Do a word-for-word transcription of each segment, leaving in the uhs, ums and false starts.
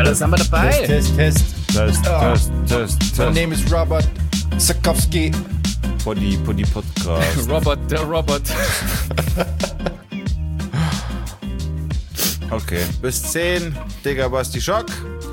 da sind wir dabei. Test, Test, Test, Oh. Test, Test, Test. My name is Robert Sakowski. Poddy, Poddy Podcast. Robert, der Robert. Okay, bis zehn. Digga, Basti Schock.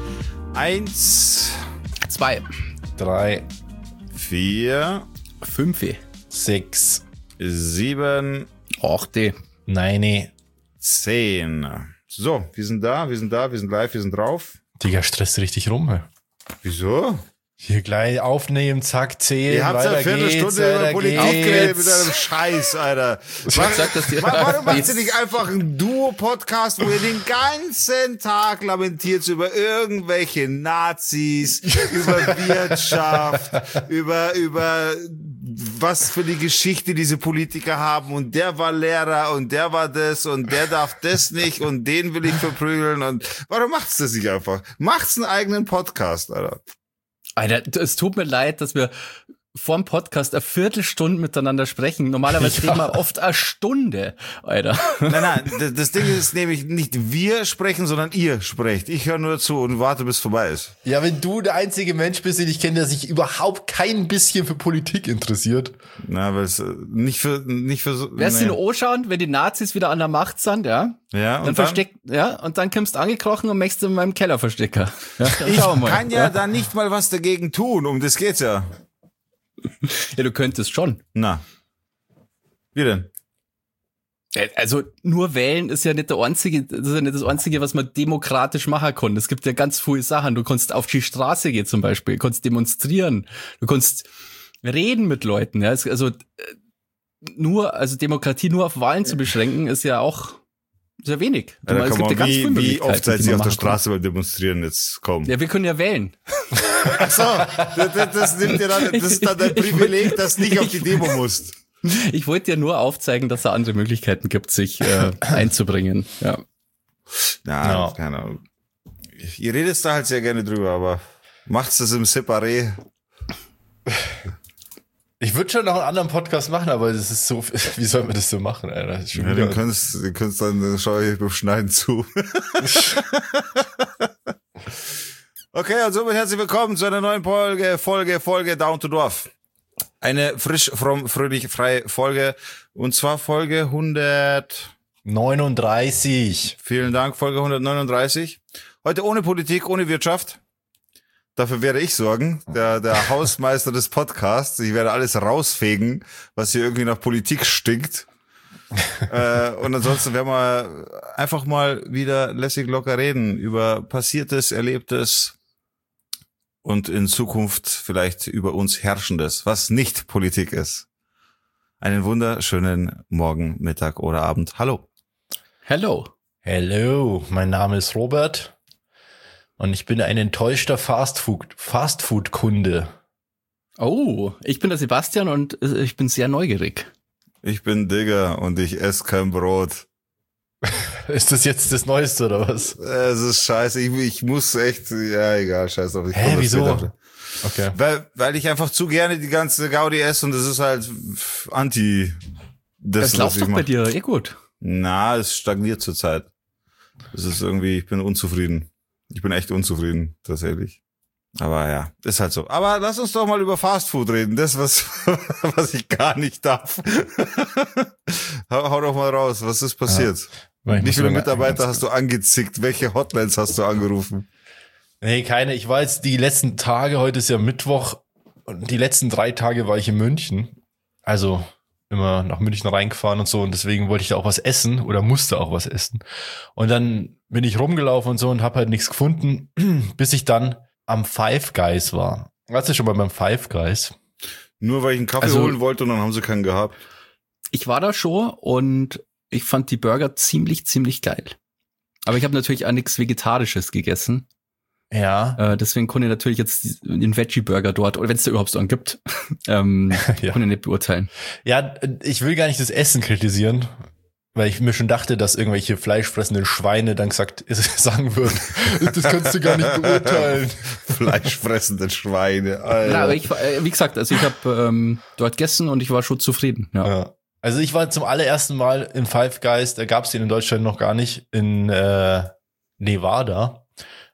Eins, Zwei. Drei, vier, Fünf. sechs, sieben, Achte. neun. zehn. So, wir sind da, wir sind da, wir sind live, wir sind drauf. Digga, stresst richtig rum. Hä? Wieso? Hier gleich aufnehmen, zack, zählen, Ihr habt ja weiter eine Viertelstunde geht's, über weiter Politik geredet mit geht's. einem Scheiß, Alter. Ich sag das dir. Wa- Warum macht ihr nicht einfach einen Duo-Podcast, wo ihr den ganzen Tag lamentiert über irgendwelche Nazis, über Wirtschaft, über, über was für die Geschichte diese Politiker haben und der war Lehrer und der war das und der darf das nicht und den will ich verprügeln und warum macht's das nicht einfach? Macht's einen eigenen Podcast, Alter. Alter, es tut mir leid, dass wir vor dem Podcast eine Viertelstunde miteinander sprechen. Normalerweise Ja. reden wir oft eine Stunde, Alter. Nein, nein, das- das Ding ist nämlich nicht wir sprechen, sondern ihr sprecht. Ich höre nur zu und warte, bis es vorbei ist. Ja, wenn du der einzige Mensch bist, den ich kenne, der sich überhaupt kein bisschen für Politik interessiert. Na, weil es äh, nicht für, nicht für so. Wirst du nee. nur anschauen, wenn die Nazis wieder an der Macht sind, ja? Ja, Dann und versteckt, ja, und dann kommst du angekrochen und möchtest in meinem Keller verstecken. Ja, dann Ich schauen wir mal. kann ja, da nicht mal was dagegen tun, um das geht's ja. Ja, du könntest schon. Na. Wie denn? Äh, Also nur wählen ist ja nicht der einzige, das ist ja nicht das einzige, was man demokratisch machen kann. Es gibt ja ganz viele Sachen. Du kannst auf die Straße gehen zum Beispiel, du kannst demonstrieren, du kannst reden mit Leuten. Ja, Es- also äh, nur, also Demokratie nur auf Wahlen zu beschränken, ist ja auch sehr wenig. Ja, da es kann gibt ja man, ganz wie, viele wie Möglichkeiten, oft seid die ihr man auf der machen kann. Straße beim Demonstrieren jetzt kommen? Ja, wir können ja wählen. Ach so, das, das, das nimmt dir dann, das ist dann dein Privileg, dass du nicht auf die Demo musst. Ich wollte dir nur aufzeigen, dass es andere Möglichkeiten gibt, sich äh, einzubringen. Ja. Na, Ja. keine Ahnung. Ihr redet da halt sehr gerne drüber, aber macht's das im Separé? Ich würde schon noch einen anderen Podcast machen, aber das ist so, wie soll man das so machen, Alter? Das ist schon Ja, wieder- den könntest, den könntest dann, dann schaue ich beim Schneiden zu. Okay, und somit herzlich willkommen zu einer neuen Folge, Folge, Folge Down to Dorf. Eine frisch, fromm, fröhlich, freie Folge. Und zwar Folge hundert, neununddreißig. vielen Dank, Folge hundertneununddreißig. Heute ohne Politik, ohne Wirtschaft. Dafür werde ich sorgen, der, der Hausmeister des Podcasts. Ich werde alles rausfegen, was hier irgendwie nach Politik stinkt. äh, und ansonsten werden wir einfach mal wieder lässig locker reden über Passiertes, Erlebtes und in Zukunft vielleicht über uns Herrschendes, was nicht Politik ist. Einen wunderschönen Morgen, Mittag oder Abend. Hallo. Hello. Hello, mein Name ist Robert und ich bin ein enttäuschter Fastfood, Fastfood-Kunde. Oh, ich bin der Sebastian und äh, ich bin sehr neugierig. Ich bin Digger und ich esse kein Brot. Ist das jetzt das Neueste oder was? Es ist scheiße. Ich, ich muss echt, ja egal, scheiß drauf. Ich Hä, komme wieso? später. Okay. Weil, weil ich einfach zu gerne die ganze Gaudi esse und das ist halt anti Das, das, was läuft ich doch bei mache. dir eh gut. Na, es stagniert zurzeit. Es ist irgendwie, ich bin unzufrieden. Ich bin echt unzufrieden, tatsächlich. Aber ja, ist halt so. Aber lass uns doch mal über Fastfood reden. Das, was, was ich gar nicht darf. hau, hau doch mal raus. Was ist passiert? Weil ich Wie muss viele mal- Mitarbeiter hast du angezickt? Welche Hotlines hast du angerufen? Nee, keine. Ich war jetzt die letzten Tage, heute ist ja Mittwoch, und die letzten drei Tage war ich in München. Also immer nach München reingefahren und so, und deswegen wollte ich da auch was essen oder musste auch was essen. Und dann bin ich rumgelaufen und so und habe halt nichts gefunden, bis ich dann am Five Guys war. Warst du schon mal beim Five Guys? Nur weil ich einen Kaffee Also- holen wollte und dann haben sie keinen gehabt. Ich war da schon und ich fand die Burger ziemlich, ziemlich geil. Aber ich habe natürlich auch nichts Vegetarisches gegessen. Ja. Äh, deswegen konnte ich natürlich jetzt den Veggie-Burger dort, oder wenn es da überhaupt so einen gibt, ähm, Ja. konnte ich nicht beurteilen. Ja, ich will gar nicht das Essen kritisieren, weil ich mir schon dachte, dass irgendwelche fleischfressenden Schweine dann gesagt sagen würden, das kannst du gar nicht beurteilen. Fleischfressende Schweine. Alter. Ja, aber ich, war- äh, wie gesagt, also ich habe ähm, dort gegessen und ich war schon zufrieden. Ja. Ja. Also ich war zum allerersten Mal in Five Guys, da gab's den in Deutschland noch gar nicht, in äh, Nevada.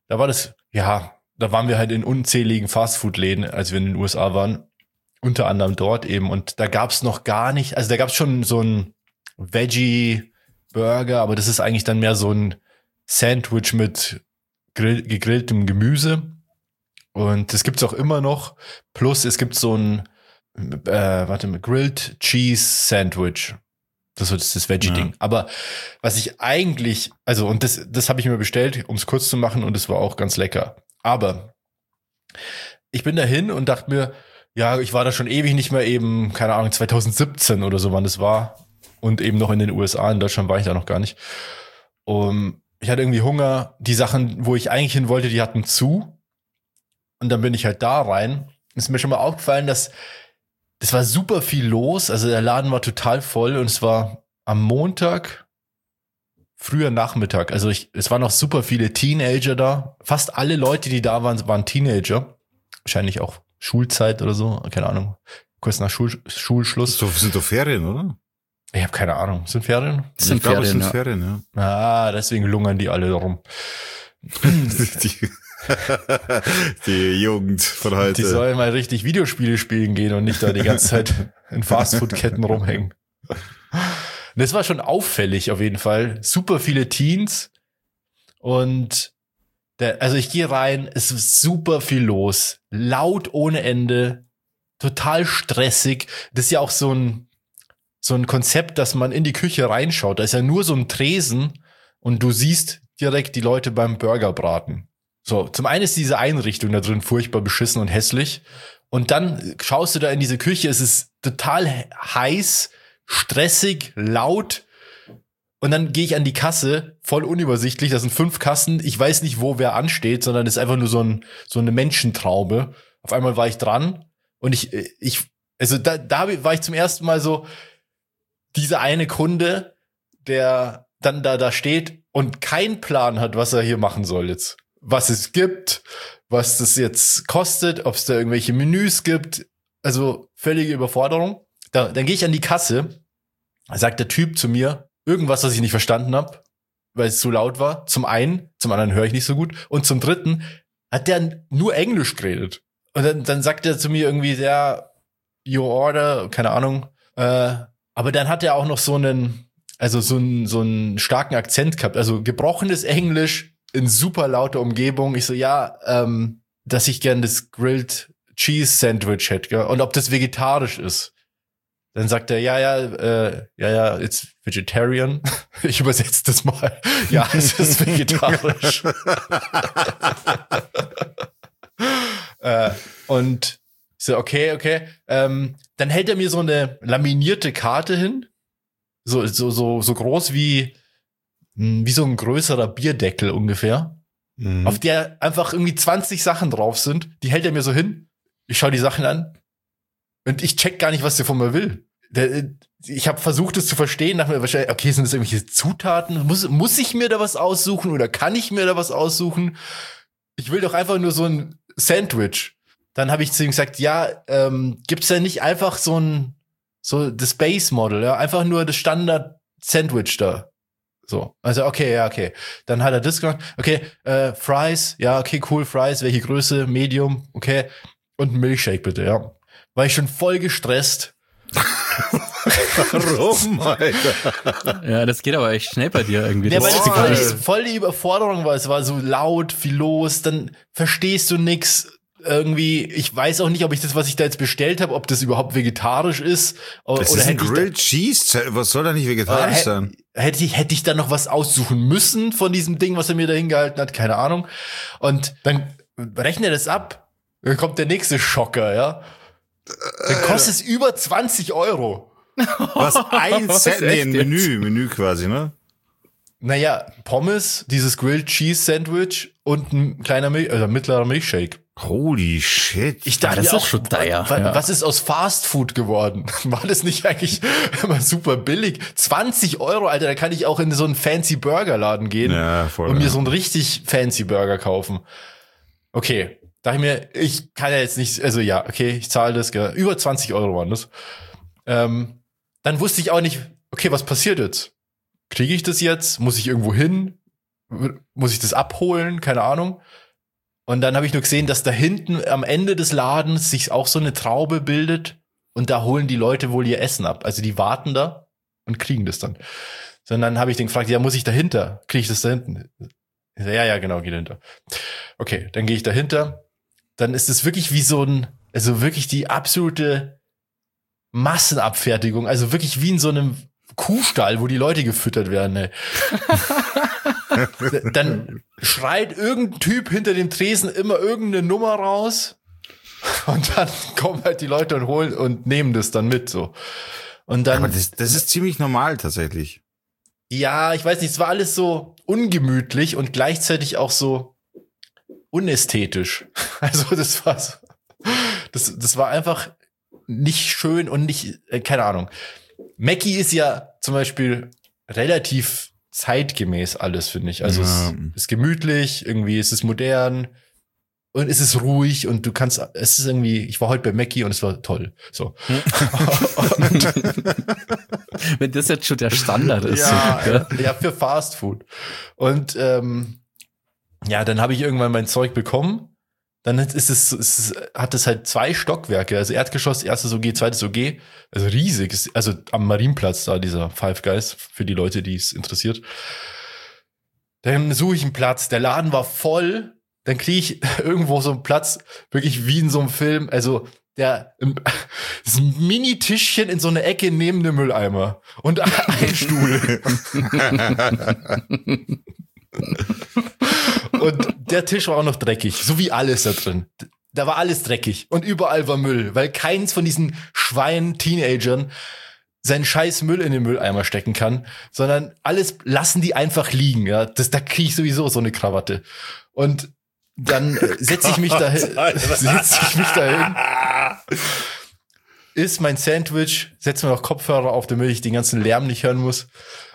da war das, ja, da waren wir halt in unzähligen Fastfood-Läden, als wir in den U S A waren. Unter anderem dort eben. Und da gab's noch gar nicht, also da gab's schon so ein Veggie-Burger, aber das ist eigentlich dann mehr so ein Sandwich mit grill- gegrilltem Gemüse. Und das gibt's auch immer noch. Plus es gibt so ein, äh, warte mal, Grilled Cheese Sandwich. Das ist das Veggie-Ding. Ja. Aber was ich eigentlich, also und das, das habe ich mir bestellt, um es kurz zu machen, und es war auch ganz lecker. Aber ich bin dahin und dachte mir, ja, ich war da schon ewig nicht mehr eben, keine Ahnung, zwanzig siebzehn oder so, wann das war. Und eben noch in den U S A, in Deutschland war ich da noch gar nicht. Um, ich hatte irgendwie Hunger. Die Sachen, wo ich eigentlich hin wollte, die hatten zu. Und dann bin ich halt da rein. Ist mir schon mal aufgefallen, dass das war super viel los. Also der Laden war total voll und es war am Montag, früher Nachmittag. Also ich, es waren noch super viele Teenager da. Fast alle Leute, die da waren, waren Teenager. Wahrscheinlich auch Schulzeit oder so. Keine Ahnung. Kurz nach Schul- Schulschluss. Das sind doch Ferien, oder? Ich habe keine Ahnung. Sind Ferien? Das sind ich glaube, es Ferien, sind ja. Ferien, ja. Ah, deswegen lungern die alle rum. die, die Jugend von heute. Die sollen mal richtig Videospiele spielen gehen und nicht da die ganze Zeit in Fastfood-Ketten rumhängen. Das war schon auffällig auf jeden Fall. Super viele Teens und der, also ich gehe rein, es ist super viel los, laut ohne Ende, total stressig. Das ist ja auch so ein so ein Konzept, dass man in die Küche reinschaut. Da ist ja nur so ein Tresen und du siehst direkt die Leute beim Burger braten. So, zum einen ist diese Einrichtung da drin furchtbar beschissen und hässlich. Und dann schaust du da in diese Küche, es ist total heiß, stressig, laut. Und dann gehe ich an die Kasse, voll unübersichtlich. Das sind fünf Kassen. Ich weiß nicht, wo wer ansteht, sondern es ist einfach nur so, ein, so eine Menschentraube. Auf einmal war ich dran und ich, ich, also da, da war ich zum ersten Mal so, dieser eine Kunde, der dann da, da steht und keinen Plan hat, was er hier machen soll jetzt. Was es gibt, was das jetzt kostet, ob es da irgendwelche Menüs gibt. Also völlige Überforderung. Da, dann gehe ich an die Kasse, sagt der Typ zu mir irgendwas, was ich nicht verstanden habe, weil es zu laut war. Zum einen, zum anderen höre ich nicht so gut. Und zum dritten hat der nur Englisch geredet. Und dann, dann sagt er zu mir irgendwie, ja, your order, keine Ahnung. Äh, aber dann hat er auch noch so einen, also so einen, so einen starken Akzent gehabt. Also gebrochenes Englisch in super lauter Umgebung. Ich so, ja, ähm, dass ich gern das Grilled Cheese Sandwich hätte, gell? Und ob das vegetarisch ist. Dann sagt er, ja, ja, äh, ja, ja, it's vegetarian. Ich übersetze das mal. Ja, es ist vegetarisch. äh, und ich so, okay, okay. Ähm, dann hält er mir so eine laminierte Karte hin. So, so, so, so groß wie, wie so ein größerer Bierdeckel ungefähr. Mhm. Auf der einfach irgendwie zwanzig Sachen drauf sind. Die hält er mir so hin. Ich schaue die Sachen an. Und ich check gar nicht, was der von mir will. Der, ich habe versucht, es zu verstehen. Dachte mir wahrscheinlich, okay, sind das irgendwelche Zutaten? Muss, muss ich mir da was aussuchen oder kann ich mir da was aussuchen? Ich will doch einfach nur so ein Sandwich. Dann habe ich zu ihm gesagt, ja, ähm, gibt's da nicht einfach so ein, so das Base Model, ja, einfach nur das Standard Sandwich da. So, also okay, ja, okay. Dann hat er das gemacht. Okay, äh, Fries, ja, okay, cool, Fries, welche Größe, Medium, okay. Und ein Milkshake bitte, ja. War ich schon voll gestresst. Warum, Alter? Ja, das geht aber echt schnell bei dir irgendwie. Ja, Das weil ist es egal. voll, voll die Überforderung war. Es war so laut, viel los, dann verstehst du nix. Irgendwie, ich weiß auch nicht, ob ich das, was ich da jetzt bestellt habe, ob das überhaupt vegetarisch ist. Oder, Das oder ist ein hätte ich da- Grilled Cheese. Was soll da nicht vegetarisch Äh, sein? Hätte ich, hätte ich dann noch was aussuchen müssen von diesem Ding, was er mir da hingehalten hat? Keine Ahnung. Und dann rechne das ab. Dann kommt der nächste Schocker, ja. Dann kostet es über zwanzig Euro. Was? Ein Was Set? Nee, echt ein jetzt? Menü. Menü quasi, ne? Naja, Pommes, dieses Grilled Cheese Sandwich und ein kleiner Milch, also mittlerer Milchshake. Holy shit. Ich dachte Ah, das mir ist auch, schon teuer, wa- ja. was ist aus Fast Food geworden? War das nicht eigentlich immer super billig? zwanzig Euro, Alter, da kann ich auch in so einen fancy Burgerladen gehen Ja, voll. und mir ja. so einen richtig fancy Burger kaufen. Okay, dachte ich mir, ich kann ja jetzt nicht, also ja, okay, ich zahle das, gell. Über zwanzig Euro waren das. Ähm, dann wusste ich auch nicht, okay, was passiert jetzt? Kriege ich das jetzt? Muss ich irgendwo hin? muss ich das abholen, keine Ahnung. Und dann habe ich nur gesehen, dass da hinten am Ende des Ladens sich auch so eine Traube bildet und da holen die Leute wohl ihr Essen ab. Also die warten da und kriegen das dann. Sondern dann habe ich den gefragt, ja, muss ich dahinter? Kriege ich das da hinten? Ich so, ja, ja, genau, geh dahinter. Okay, dann gehe ich dahinter. Dann ist es wirklich wie so ein, also wirklich die absolute Massenabfertigung. Also wirklich wie in so einem Kuhstall, wo die Leute gefüttert werden. Ey. Dann schreit irgendein Typ hinter dem Tresen immer irgendeine Nummer raus und dann kommen halt die Leute und holen und nehmen das dann mit so. Und dann, aber das, das ist ziemlich normal tatsächlich. Ja, ich weiß nicht, es war alles so ungemütlich und gleichzeitig auch so unästhetisch. Also das war so, das, das war einfach nicht schön und nicht, äh, keine Ahnung. Mackie ist ja zum Beispiel relativ zeitgemäß alles, finde ich. Also ja. Es ist gemütlich, irgendwie ist es modern und es ist ruhig und du kannst, es ist irgendwie, ich war heute bei Mackie und es war toll. So. Wenn das jetzt schon der Standard ist. Ja, ja, ja, für Fast Food. Und ähm, ja, dann habe ich irgendwann mein Zeug bekommen. Dann ist es, es hat es halt zwei Stockwerke, also Erdgeschoss, erstes O G, zweites O G, also riesig, also am Marienplatz da, dieser Five Guys, für die Leute, die es interessiert. Dann suche ich einen Platz, der Laden war voll, dann kriege ich irgendwo so einen Platz, wirklich wie in so einem Film, also der, das ist ein Mini-Tischchen in so einer Ecke neben dem Mülleimer und ein Stuhl. Und der Tisch war auch noch dreckig, so wie alles da drin. Da war alles dreckig und überall war Müll, weil keins von diesen Schwein-Teenagern seinen scheiß Müll in den Mülleimer stecken kann, sondern alles lassen die einfach liegen. Ja, das, da kriege ich sowieso so eine Krawatte. Und dann setze ich mich da setze ich mich dahin, isst mein Sandwich, setze mir noch Kopfhörer auf, damit ich den ganzen Lärm nicht hören muss.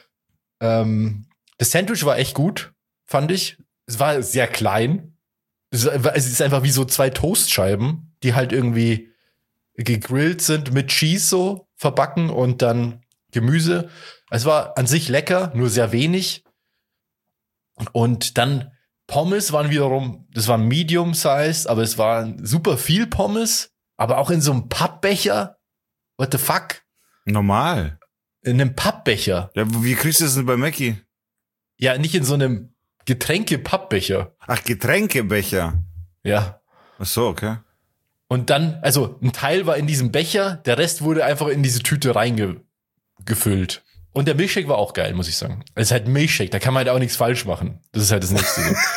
Ähm, das Sandwich war echt gut, fand ich. Es war sehr klein. Es ist einfach wie so zwei Toastscheiben, die halt irgendwie gegrillt sind mit Cheese so verbacken und dann Gemüse. Es war an sich lecker, nur sehr wenig. Und dann Pommes waren wiederum, das war medium-sized, aber es waren super viel Pommes, aber auch in so einem Pappbecher. What the fuck? Normal. In einem Pappbecher. Ja, wie kriegst du das denn bei Mackie? Ja, nicht in so einem Getränke-Pappbecher. Ach, Getränkebecher. Ja. Ach so, okay. Und dann, also ein Teil war in diesem Becher, der Rest wurde einfach in diese Tüte reingefüllt. Und der Milchshake war auch geil, muss ich sagen. Es ist halt ein Milchshake, da kann man halt auch nichts falsch machen. Das ist halt das Nächste.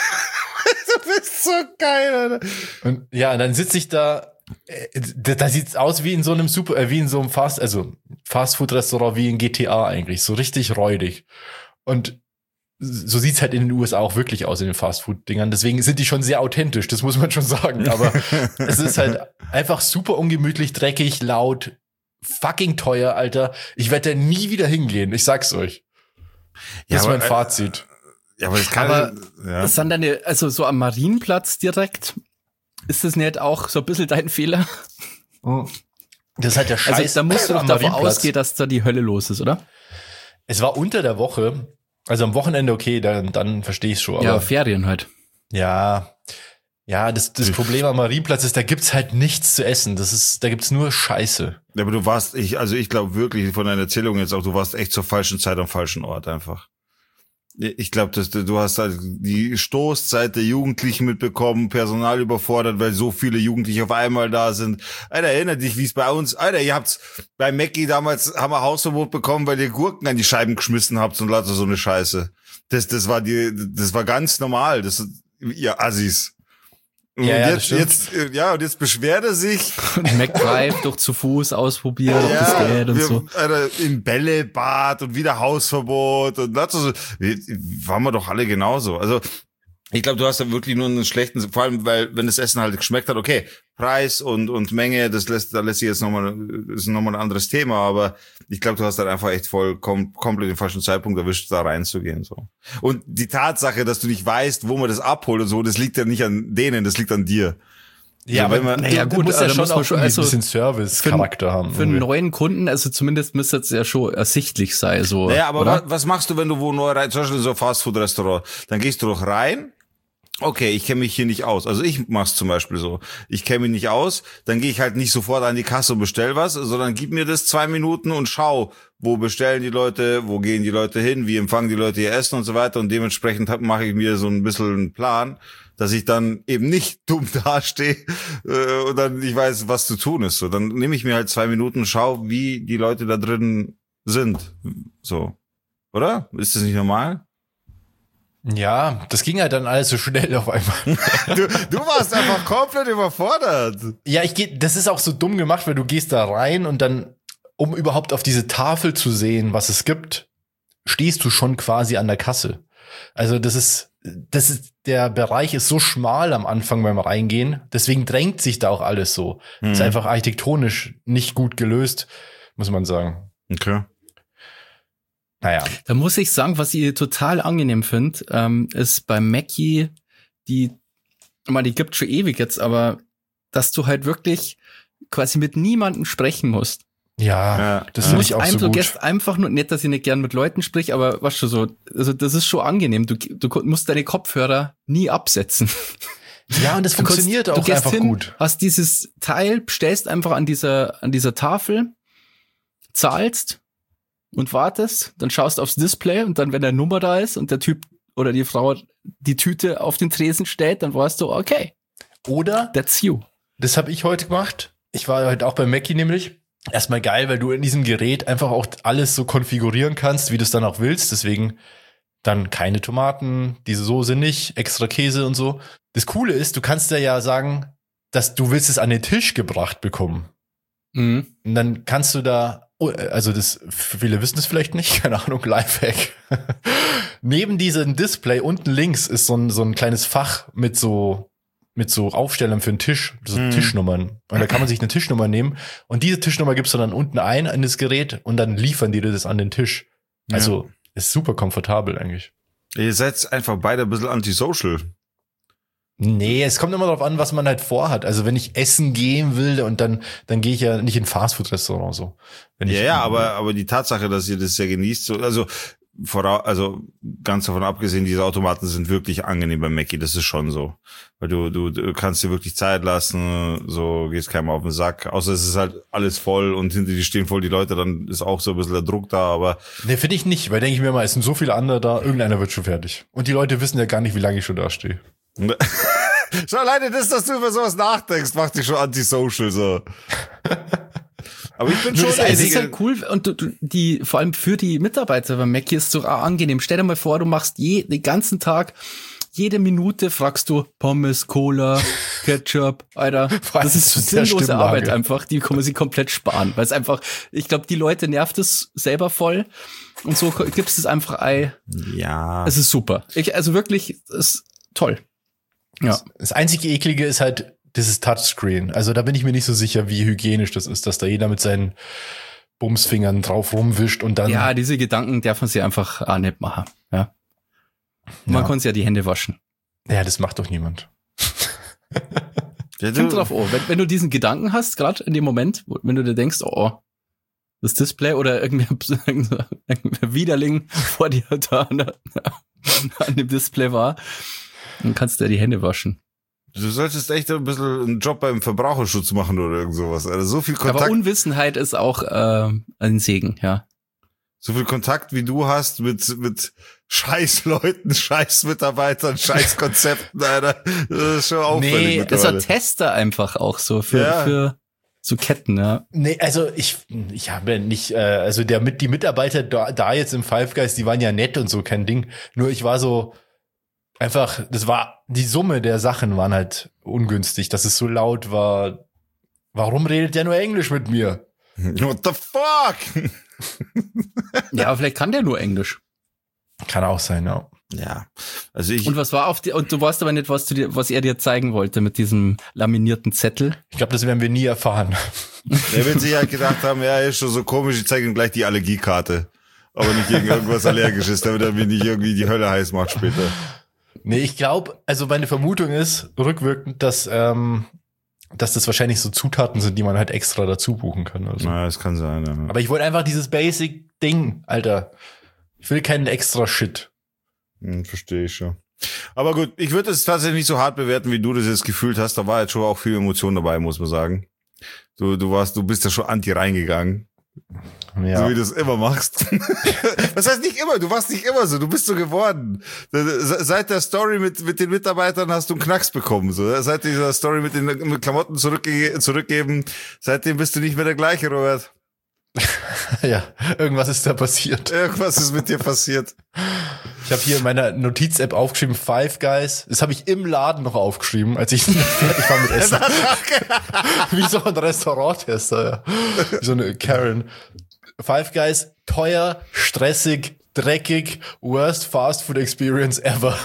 Du bist so geil, Alter. Und ja, dann sitze ich da, äh, da, da sieht's aus wie in so einem Super, äh, wie in so einem Fast, also Fastfood-Restaurant wie in G T A eigentlich, so richtig räudig. Und so sieht's halt in den U S A auch wirklich aus in den Fastfood-Dingern. Deswegen sind die schon sehr authentisch, das muss man schon sagen. Aber es ist halt einfach super ungemütlich, dreckig, laut, fucking teuer, Alter. Ich werde da nie wieder hingehen, ich sag's euch. Das ja, ist mein aber, Fazit. Ja, aber das kann aber ja. Das sind deine, also so am Marienplatz direkt, ist das nicht auch so ein bisschen dein Fehler? Oh. Das ist halt der Scheiß. Also da musst du doch davon ausgehen, dass da die Hölle los ist, oder? Es war unter der Woche. Also am Wochenende okay, dann, dann verstehe ich schon. Aber ja, Ferien halt. Ja, ja, das, das Problem am Marienplatz ist, da gibt's halt nichts zu essen. Das ist, da gibt's nur Scheiße. Ja, aber du warst, ich, also ich glaube wirklich von deiner Erzählung jetzt auch, du warst echt zur falschen Zeit am falschen Ort einfach. Ich glaube, dass du, du hast halt die Stoßzeit der Jugendlichen mitbekommen, Personal überfordert, weil so viele Jugendliche auf einmal da sind. Alter, erinnert dich, wie es bei uns, Alter, ihr habt's bei Mackie damals, haben wir Hausverbot bekommen, weil ihr Gurken an die Scheiben geschmissen habt und lauter so eine Scheiße. Das, das war die, das war ganz normal, das, ihr Assis. Und ja, ja, jetzt, jetzt, ja, und jetzt beschwert er sich. McDrive doch zu Fuß ausprobiert, ob ja, das geht und wir, so. Alter, im Bällebad und wieder Hausverbot und das so. Waren wir doch alle genauso. Also, ich glaube, du hast da wirklich nur einen schlechten, vor allem, weil, wenn das Essen halt geschmeckt hat, okay, Preis und, und Menge, das lässt, da lässt sich jetzt nochmal, ist nochmal ein anderes Thema, aber ich glaube, du hast halt einfach echt voll, kom- komplett den falschen Zeitpunkt erwischt, da reinzugehen, so. Und die Tatsache, dass du nicht weißt, wo man das abholt und so, das liegt ja nicht an denen, das liegt an dir. Ja, Also aber wenn man- naja, du, du gut, musst aber ja da schon muss man auch schon- irgendwie also ein bisschen Service-Charakter haben. Für einen irgendwie. neuen Kunden, also zumindest müsste es ja schon ersichtlich sein, so. Naja, aber oder? was, was machst du, wenn du wo neu rein, zum Beispiel in so ein Fastfood-Restaurant, dann gehst du doch rein. Okay, ich kenne mich hier nicht aus. Also ich mach's zum Beispiel so. Ich kenne mich nicht aus, dann gehe ich halt nicht sofort an die Kasse und bestell was, sondern gib mir das zwei Minuten und schau, wo bestellen die Leute, wo gehen die Leute hin, wie empfangen die Leute ihr Essen und so weiter. Und dementsprechend hab- mache ich mir so ein bisschen einen Plan, dass ich dann eben nicht dumm dastehe äh, und dann nicht weiß, was zu tun ist. So, dann nehme ich mir halt zwei Minuten und schau, wie die Leute da drin sind. So. Oder? Ist das nicht normal? Ja, das ging halt dann alles so schnell auf einmal. Du, du warst einfach komplett überfordert. Ja, ich geh, das ist auch so dumm gemacht, weil du gehst da rein und dann, um überhaupt auf diese Tafel zu sehen, was es gibt, stehst du schon quasi an der Kasse. Also das ist, das ist, der Bereich ist so schmal am Anfang beim Reingehen, deswegen drängt sich da auch alles so. Mhm. Ist einfach architektonisch nicht gut gelöst, muss man sagen. Okay. Naja. Da muss ich sagen, was ich total angenehm finde, ähm, ist bei Mackie, die, man, die gibt schon ewig jetzt, aber dass du halt wirklich quasi mit niemandem sprechen musst. Ja, Ja. das Du finde musst ich auch ein, so du gut. gehst einfach nur, nicht, dass ich nicht gern mit Leuten sprich, aber was schon so, also das ist schon angenehm. Du, du musst deine Kopfhörer nie absetzen. Ja, und das Du kannst- funktioniert du auch gehst einfach hin, gut. Hast dieses Teil, stellst einfach an dieser, an dieser Tafel, zahlst und wartest, dann schaust aufs Display und dann, wenn der Nummer da ist und der Typ oder die Frau die Tüte auf den Tresen stellt, dann weißt du, okay, Oder, that's you. das habe ich heute gemacht. Ich war heute auch bei Mackie nämlich. Erstmal geil, weil du in diesem Gerät einfach auch alles so konfigurieren kannst, wie du es dann auch willst. Deswegen dann keine Tomaten, diese Soße nicht, extra Käse und so. Das Coole ist, du kannst ja ja sagen, dass du willst es an den Tisch gebracht bekommen. Mhm. Und dann kannst du da, oh, also das, viele wissen das vielleicht nicht, keine Ahnung, Lifehack. Neben diesem Display unten links ist so ein, so ein kleines Fach mit so, mit so Aufstellern für einen Tisch, so Mhm. Tischnummern. Und da kann man sich eine Tischnummer nehmen und diese Tischnummer gibst du dann unten ein in das Gerät und dann liefern die dir das an den Tisch. Also ist super komfortabel eigentlich. Ihr seid einfach beide ein bisschen antisocial. Nee, es kommt immer darauf an, was man halt vorhat. Also wenn ich essen gehen will und dann, dann gehe ich ja nicht in ein Fastfood-Restaurant so. Wenn Ja, ich, ja, aber, aber die Tatsache, dass ihr das ja genießt, so, also, vora, also, ganz davon abgesehen, diese Automaten sind wirklich angenehm bei Mackie, das ist schon so. Weil du, du, du kannst dir wirklich Zeit lassen, so, gehst keinem auf den Sack, außer es ist halt alles voll und hinter dir stehen voll die Leute, dann ist auch so ein bisschen der Druck da, aber, Nee, finde ich nicht, weil denke ich mir mal, es sind so viele andere da, irgendeiner wird schon fertig. Und die Leute wissen ja gar nicht, wie lange ich schon da stehe. schon alleine das, dass du über sowas nachdenkst, macht dich schon antisocial, so. Aber ich bin Nur schon das, es ist einige- halt cool und du, du, die, vor allem für die Mitarbeiter bei Mackie ist es so angenehm. Stell dir mal vor, du machst je, den ganzen Tag, jede Minute fragst du Pommes, Cola, Ketchup, Alter. Vor allem Das ist zu der sinnlose Stimmlage. Arbeit einfach, die kann man sich komplett sparen. Weil es einfach, ich glaube, die Leute nervt es selber voll und so gibst es einfach ein. ja. Es ist super. Ich, also wirklich, es ist toll. Ja. Das einzige Eklige ist halt dieses Touchscreen. Also da bin ich mir nicht so sicher, wie hygienisch das ist, dass da jeder mit seinen Bumsfingern drauf rumwischt und dann. Ja, diese Gedanken darf man sich einfach auch nicht machen. Ja. Man Ja. kann sich ja die Hände waschen. Ja, das macht doch niemand. Ja, Kommt du, drauf an, wenn, wenn du diesen Gedanken hast, gerade in dem Moment, wo- wenn du dir denkst, oh, das Display oder irgendwer, irgendwer Widerling vor dir da an, der, an dem Display war, dann kannst du dir die Hände waschen. du solltest echt ein bisschen einen Job beim Verbraucherschutz machen oder irgend sowas. Also so viel Kontakt. Aber Unwissenheit ist auch äh, ein Segen, ja. So viel Kontakt wie du hast mit, mit Scheißleuten, Scheißmitarbeitern, Scheißkonzepten, Alter. Das ist schon auffällig Nee, es war mittlerweile. Tester einfach auch so für, Ja. für so Ketten, ja. Nee, also ich, ich habe nicht, äh, also der mit die Mitarbeiter da, da jetzt im Five Guys, die waren ja nett und so, kein Ding. Nur ich war so einfach, das war die Summe der Sachen waren halt ungünstig, dass es so laut war. Warum redet der nur Englisch mit mir? What the fuck? Ja, aber vielleicht kann der nur Englisch. Kann auch sein, ja. Ja, also ich, Und was war auf die, und du weißt aber nicht, was du dir, was er dir zeigen wollte mit diesem laminierten Zettel. Ich glaube, das werden wir nie erfahren. der wird sich halt gedacht haben, ja, ist schon so komisch, ich zeige ihm gleich die Allergiekarte. Aber nicht gegen irgendwas Allergisches, damit er mir nicht irgendwie die Hölle heiß macht später. Nee, ich glaube, also meine Vermutung ist rückwirkend, dass ähm, dass das wahrscheinlich so Zutaten sind, die man halt extra dazu buchen kann. Also. Na, das kann sein, ja. Aber ich wollte einfach dieses Basic-Ding, Alter. Ich will keinen extra Shit. Hm, verstehe ich schon. Aber gut, ich würde es tatsächlich nicht so hart bewerten, wie du das jetzt gefühlt hast. Da war jetzt schon auch viel Emotion dabei, muss man sagen. Du, du warst, du bist ja schon anti reingegangen. Ja. So wie du es immer machst. Was heißt nicht immer? Du warst nicht immer so. Du bist so geworden. Seit der Story mit, mit den Mitarbeitern hast du einen Knacks bekommen. So. Seit dieser Story mit den mit Klamotten zurückge- zurückgeben, seitdem bist du nicht mehr der gleiche, Robert. Ja, irgendwas ist da passiert. Irgendwas ist mit dir passiert. Ich habe hier in meiner Notiz-App aufgeschrieben, Five Guys. Das habe ich im Laden noch aufgeschrieben, als ich fertig war mit Essen. Wie so ein Restauranttester, ja. Wie so eine Karen. Five Guys, teuer, stressig, dreckig, worst Fast Food Experience ever.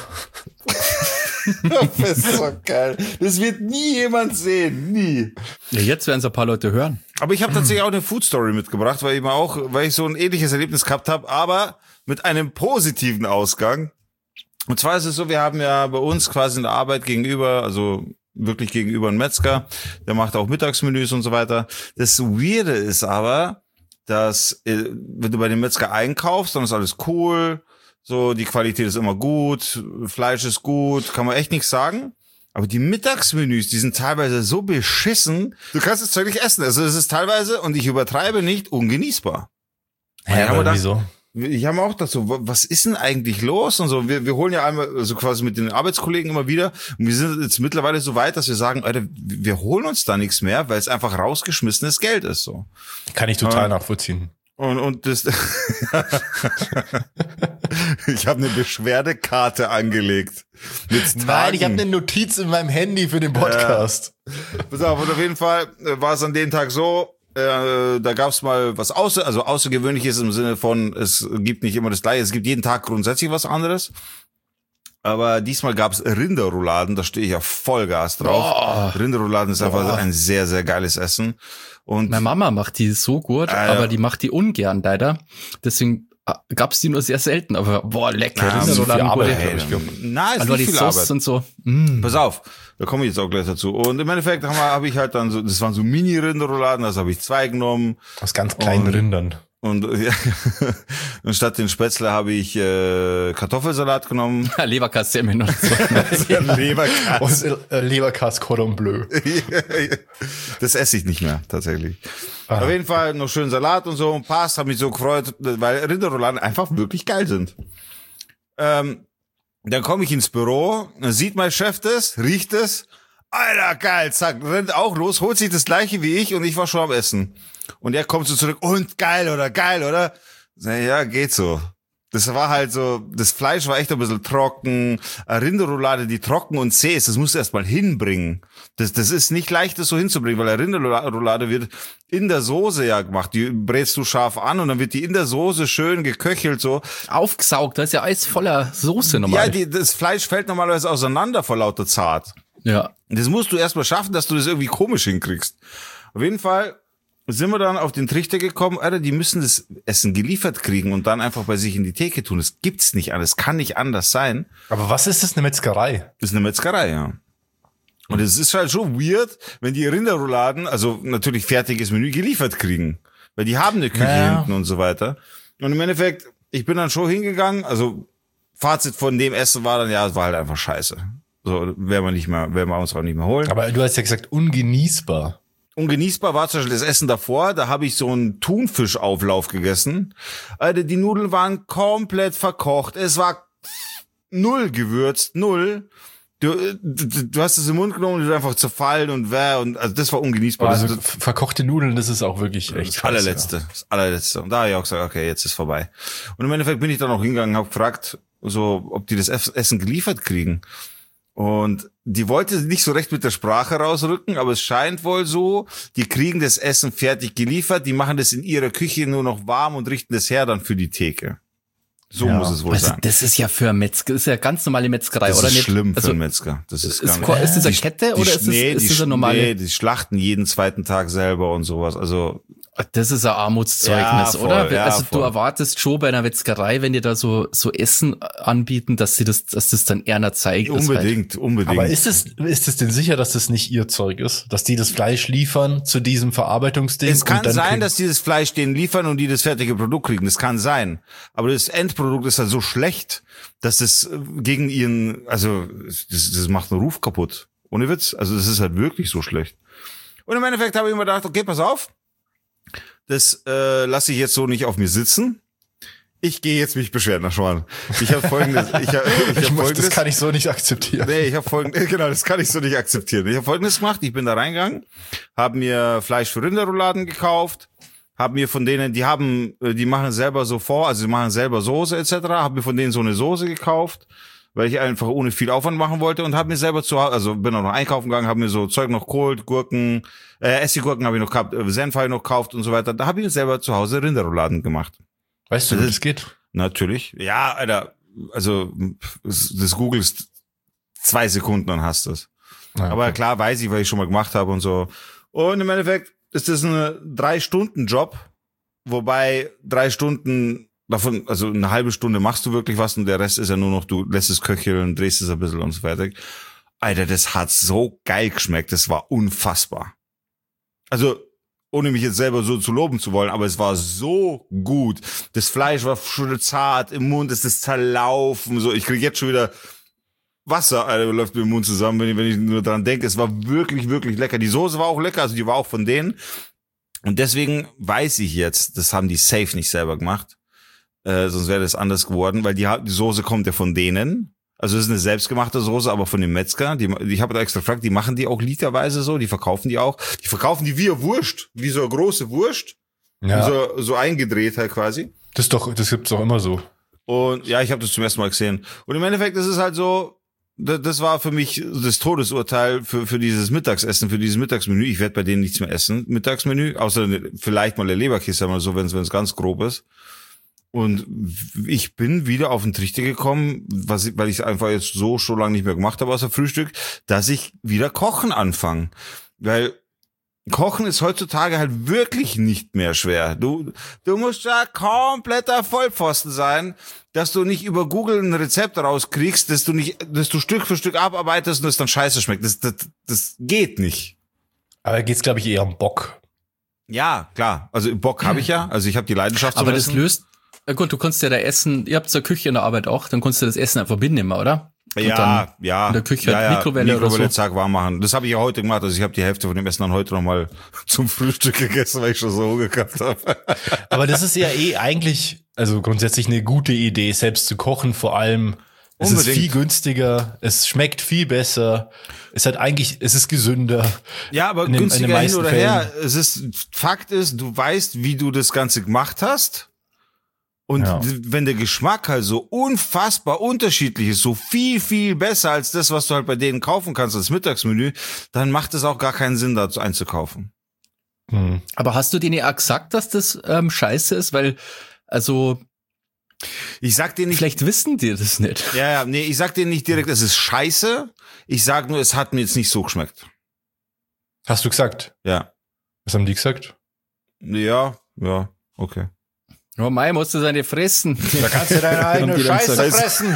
Das ist so geil. Das wird nie jemand sehen. Nie. Ja, jetzt werden es ein paar Leute hören. Aber ich habe tatsächlich auch eine Food Story mitgebracht, weil ich mal auch, weil ich so ein ähnliches Erlebnis gehabt habe, aber mit einem positiven Ausgang. Und zwar ist es so, wir haben ja bei uns quasi in der Arbeit gegenüber, also wirklich gegenüber einen Metzger, der macht auch Mittagsmenüs und so weiter. Das Weirde ist aber, dass wenn du bei dem Metzger einkaufst, dann ist alles cool, so die Qualität ist immer gut, Fleisch ist gut, kann man echt nichts sagen. Aber die Mittagsmenüs, die sind teilweise so beschissen, du kannst es zwar nicht essen. Also es ist teilweise, und ich übertreibe nicht, ungenießbar. Ja, aber gedacht, wieso? Ich habe auch gedacht, so, was ist denn eigentlich los? Und so, wir, wir holen ja einmal so also quasi mit den Arbeitskollegen immer wieder. Und wir sind jetzt mittlerweile so weit, dass wir sagen, Alter, wir holen uns da nichts mehr, weil es einfach rausgeschmissenes Geld ist. So. Kann ich total ja. nachvollziehen. Und, und das, ich habe eine Beschwerdekarte angelegt. Mit Nein, ich habe eine Notiz in meinem Handy für den Podcast. Ja. Pass auf, und auf jeden Fall war es an dem Tag so, äh, da gab es mal was außer, also Außergewöhnliches im Sinne von, es gibt nicht immer das Gleiche, es gibt jeden Tag grundsätzlich was anderes. Aber diesmal gab es Rinderrouladen, da stehe ich ja Vollgas drauf. Oh. Rinderrouladen ist einfach oh. ein sehr, sehr geiles Essen. Und meine Mama macht die so gut, äh, aber die macht die ungern leider. Deswegen gab es die nur sehr selten. Aber boah, lecker. Ja, Rinderrouladen. So hey, Nein, ist also nicht die viel Sauce Arbeit. Und so. Mm. Pass auf, da komme ich jetzt auch gleich dazu. Und im Endeffekt habe hab ich halt dann so, das waren so Mini-Rinderrouladen, also habe ich zwei genommen. Aus ganz kleinen und, Rindern. Und, ja, und statt den Spätzle habe ich äh, Kartoffelsalat genommen. Leberkass-Semmeln und so. Leberkass. Und äh, Leberkass Cordon Bleu. Das esse ich nicht mehr, tatsächlich. Aha. Auf jeden Fall noch schön Salat und so. Und passt, habe mich so gefreut, weil Rinderrouladen einfach wirklich geil sind. Ähm, dann komme ich ins Büro, dann sieht mein Chef das, riecht es. Alter, geil, zack, rennt auch los, holt sich das gleiche wie ich und ich war schon am Essen. Und er kommt so zurück, und geil oder geil, oder? Ja, geht so. Das war halt so, das Fleisch war echt ein bisschen trocken. Eine Rinderroulade, die trocken und zäh ist, das musst du erst mal hinbringen. Das, das ist nicht leicht, das so hinzubringen, weil eine Rinderroulade wird in der Soße ja gemacht. Die brätst du scharf an und dann wird die in der Soße schön geköchelt so. Aufgesaugt, da ist ja alles voller Soße normal. Ja, die, das Fleisch fällt normalerweise auseinander vor lauter Zart. Ja. Das musst du erst mal schaffen, dass du das irgendwie komisch hinkriegst. Auf jeden Fall sind wir dann auf den Trichter gekommen, Alter, die müssen das Essen geliefert kriegen und dann einfach bei sich in die Theke tun. Das gibt's nicht anders, kann nicht anders sein. Aber was ist das, eine Metzgerei? Das ist eine Metzgerei, ja. Und es ist halt schon weird, wenn die Rinderrouladen, also natürlich fertiges Menü, geliefert kriegen. Weil die haben eine Küche naja. hinten und so weiter. Und im Endeffekt, ich bin dann schon hingegangen, also Fazit von dem Essen war dann, ja, es war halt einfach scheiße. So, werden wir nicht mehr, werden wir uns auch nicht mehr holen. Aber du hast ja gesagt, ungenießbar. Ungenießbar war zum Beispiel das Essen davor, da habe ich so einen Thunfischauflauf gegessen. Alter, die Nudeln waren komplett verkocht, es war null gewürzt, null. Du, du, du hast es im Mund genommen und du einfach zerfallen und weh und also das war ungenießbar. Also das, das, verkochte Nudeln, das ist auch wirklich echt das allerletzte, ja. das allerletzte. Und da habe ich auch gesagt, okay, jetzt ist vorbei. Und im Endeffekt bin ich dann auch hingegangen, habe gefragt, so, ob die das Essen geliefert kriegen. Und die wollte nicht so recht mit der Sprache rausrücken, aber es scheint wohl so, die kriegen das Essen fertig geliefert, die machen das in ihrer Küche nur noch warm und richten das her dann für die Theke. So ja. muss es wohl also, sein. Das ist ja für Metzger, das ist ja ganz normale Metzgerei, das oder ist nicht? Schlimm also, für einen Metzger. Das ist, ist, ganz, ist das eine die, Kette die, oder ist das, nee, ist die, das eine normale? Nee, die schlachten jeden zweiten Tag selber und sowas. Also Das ist ein Armutszeugnis, Ja, voll, oder? ja, also voll. du erwartest schon bei einer Metzgerei, wenn die da so so Essen anbieten, dass sie das, dass das dann eher zeigt. Unbedingt, unbedingt. Aber ist es, ist es denn sicher, dass das nicht ihr Zeug ist? Dass die das Fleisch liefern zu diesem Verarbeitungsding? Es kann und dann sein, kriegen- dass die das Fleisch denen liefern und die das fertige Produkt kriegen. Das kann sein. Aber das Endprodukt ist halt so schlecht, dass es gegen ihren, also das, das macht einen Ruf kaputt. Ohne Witz. Also das ist halt wirklich so schlecht. Und im Endeffekt habe ich mir gedacht, okay, pass auf. Das äh, lasse ich jetzt so nicht auf mir sitzen. Ich gehe jetzt mich beschweren, nach Schwan. Ich habe folgendes. Ich, hab, ich, Ich hab muss, folgendes das kann ich so nicht akzeptieren. Nee, ich habe folgendes, genau, das kann ich so nicht akzeptieren. Ich habe folgendes gemacht, ich bin da reingegangen, habe mir Fleisch für Rinderrouladen gekauft, habe mir von denen, die haben, die machen selber so vor, also die machen selber Soße et cetera, habe mir von denen so eine Soße gekauft, weil ich einfach ohne viel Aufwand machen wollte und habe mir selber zu Hause, also bin auch noch einkaufen gegangen, habe mir so Zeug noch geholt, Gurken, äh, Essiggurken habe ich noch gehabt, äh, Senf habe ich noch gekauft und so weiter. Da habe ich mir selber zu Hause Rinderrouladen gemacht. Weißt du, wie das geht? Natürlich. Ja, Alter, also das, das googelst zwei Sekunden und hast es. Ja, okay. Aber klar weiß ich, weil ich schon mal gemacht habe und so. Und im Endeffekt ist das ein Drei-Stunden-Job, wobei drei Stunden davon, also eine halbe Stunde machst du wirklich was und der Rest ist ja nur noch, du lässt es köcheln, drehst es ein bisschen und so weiter. Alter, das hat so geil geschmeckt, das war unfassbar. Also, ohne mich jetzt selber so zu loben zu wollen, aber es war so gut. Das Fleisch war schon zart, im Mund ist es zerlaufen, so. Ich krieg jetzt schon wieder Wasser, Alter, läuft mir im Mund zusammen, wenn ich, wenn ich nur dran denke. Es war wirklich, wirklich lecker. Die Soße war auch lecker, also die war auch von denen. Und deswegen weiß ich jetzt, das haben die safe nicht selber gemacht. Äh, sonst wäre das anders geworden, weil die, die Soße kommt ja von denen. Also es ist eine selbstgemachte Soße, aber von dem Metzger. Die, ich habe da extra gefragt, die machen die auch literweise so, die verkaufen die auch. Die verkaufen die wie eine Wurst, wie so eine große Wurst. Ja. So, so eingedreht halt quasi. Das ist doch, das gibt's doch immer so. Und ja, ich habe das zum ersten Mal gesehen. Und im Endeffekt ist es halt so, das, das war für mich das Todesurteil für, für dieses Mittagsessen, für dieses Mittagsmenü. Ich werde bei denen nichts mehr essen, Mittagsmenü, außer vielleicht mal eine Leberkäse, mal so, wenn es ganz grob ist. Und ich bin wieder auf den Trichter gekommen, was ich, weil ich es einfach jetzt so schon lange nicht mehr gemacht habe außer Frühstück, dass ich wieder kochen anfange. Weil Kochen ist heutzutage halt wirklich nicht mehr schwer. Du, du musst ja kompletter Vollpfosten sein, dass du nicht über Google ein Rezept rauskriegst, dass du nicht, dass du Stück für Stück abarbeitest und es dann scheiße schmeckt. Das, das, das geht nicht. Aber da geht's, glaube ich, eher um Bock. Ja, klar. Also Bock habe ich ja. Also ich habe die Leidenschaft zum Aber das Essen. löst, na gut, du kannst ja da essen, ihr habt zur Küche in der Arbeit auch, dann kannst du das Essen einfach mitnehmen, oder? Und Ja, dann ja. in der Küche ja, halt ja, Mikrowelle, Mikrowelle oder so. zack, warm machen. Das habe ich ja heute gemacht. Also ich habe die Hälfte von dem Essen dann heute nochmal zum Frühstück gegessen, weil ich schon so Hunger gehabt habe. Aber das ist ja eh eigentlich, also grundsätzlich eine gute Idee, selbst zu kochen, vor allem. Es Unbedingt. ist viel günstiger, es schmeckt viel besser, es hat eigentlich, es ist gesünder. Ja, aber In den- in den günstiger hin meisten oder Fällen. her. Es ist, Fakt ist, du weißt, wie du das Ganze gemacht hast. Und Ja. wenn der Geschmack halt so unfassbar unterschiedlich ist, so viel, viel besser als das, was du halt bei denen kaufen kannst als Mittagsmenü, dann macht es auch gar keinen Sinn, dazu einzukaufen. Hm. Aber hast du denen ja auch gesagt, dass das ähm, scheiße ist? Weil, also, Ich sag dir nicht, vielleicht wissen die das nicht. ja, ja, nee, ich sag dir nicht direkt, es ist scheiße. Ich sag nur, es hat mir jetzt nicht so geschmeckt. Hast du gesagt? Ja. Was haben die gesagt? Ja, ja, okay. Oh Mai, musst du seine fressen. Da kannst du deine eigene Haben die dann Scheiße gesagt. fressen.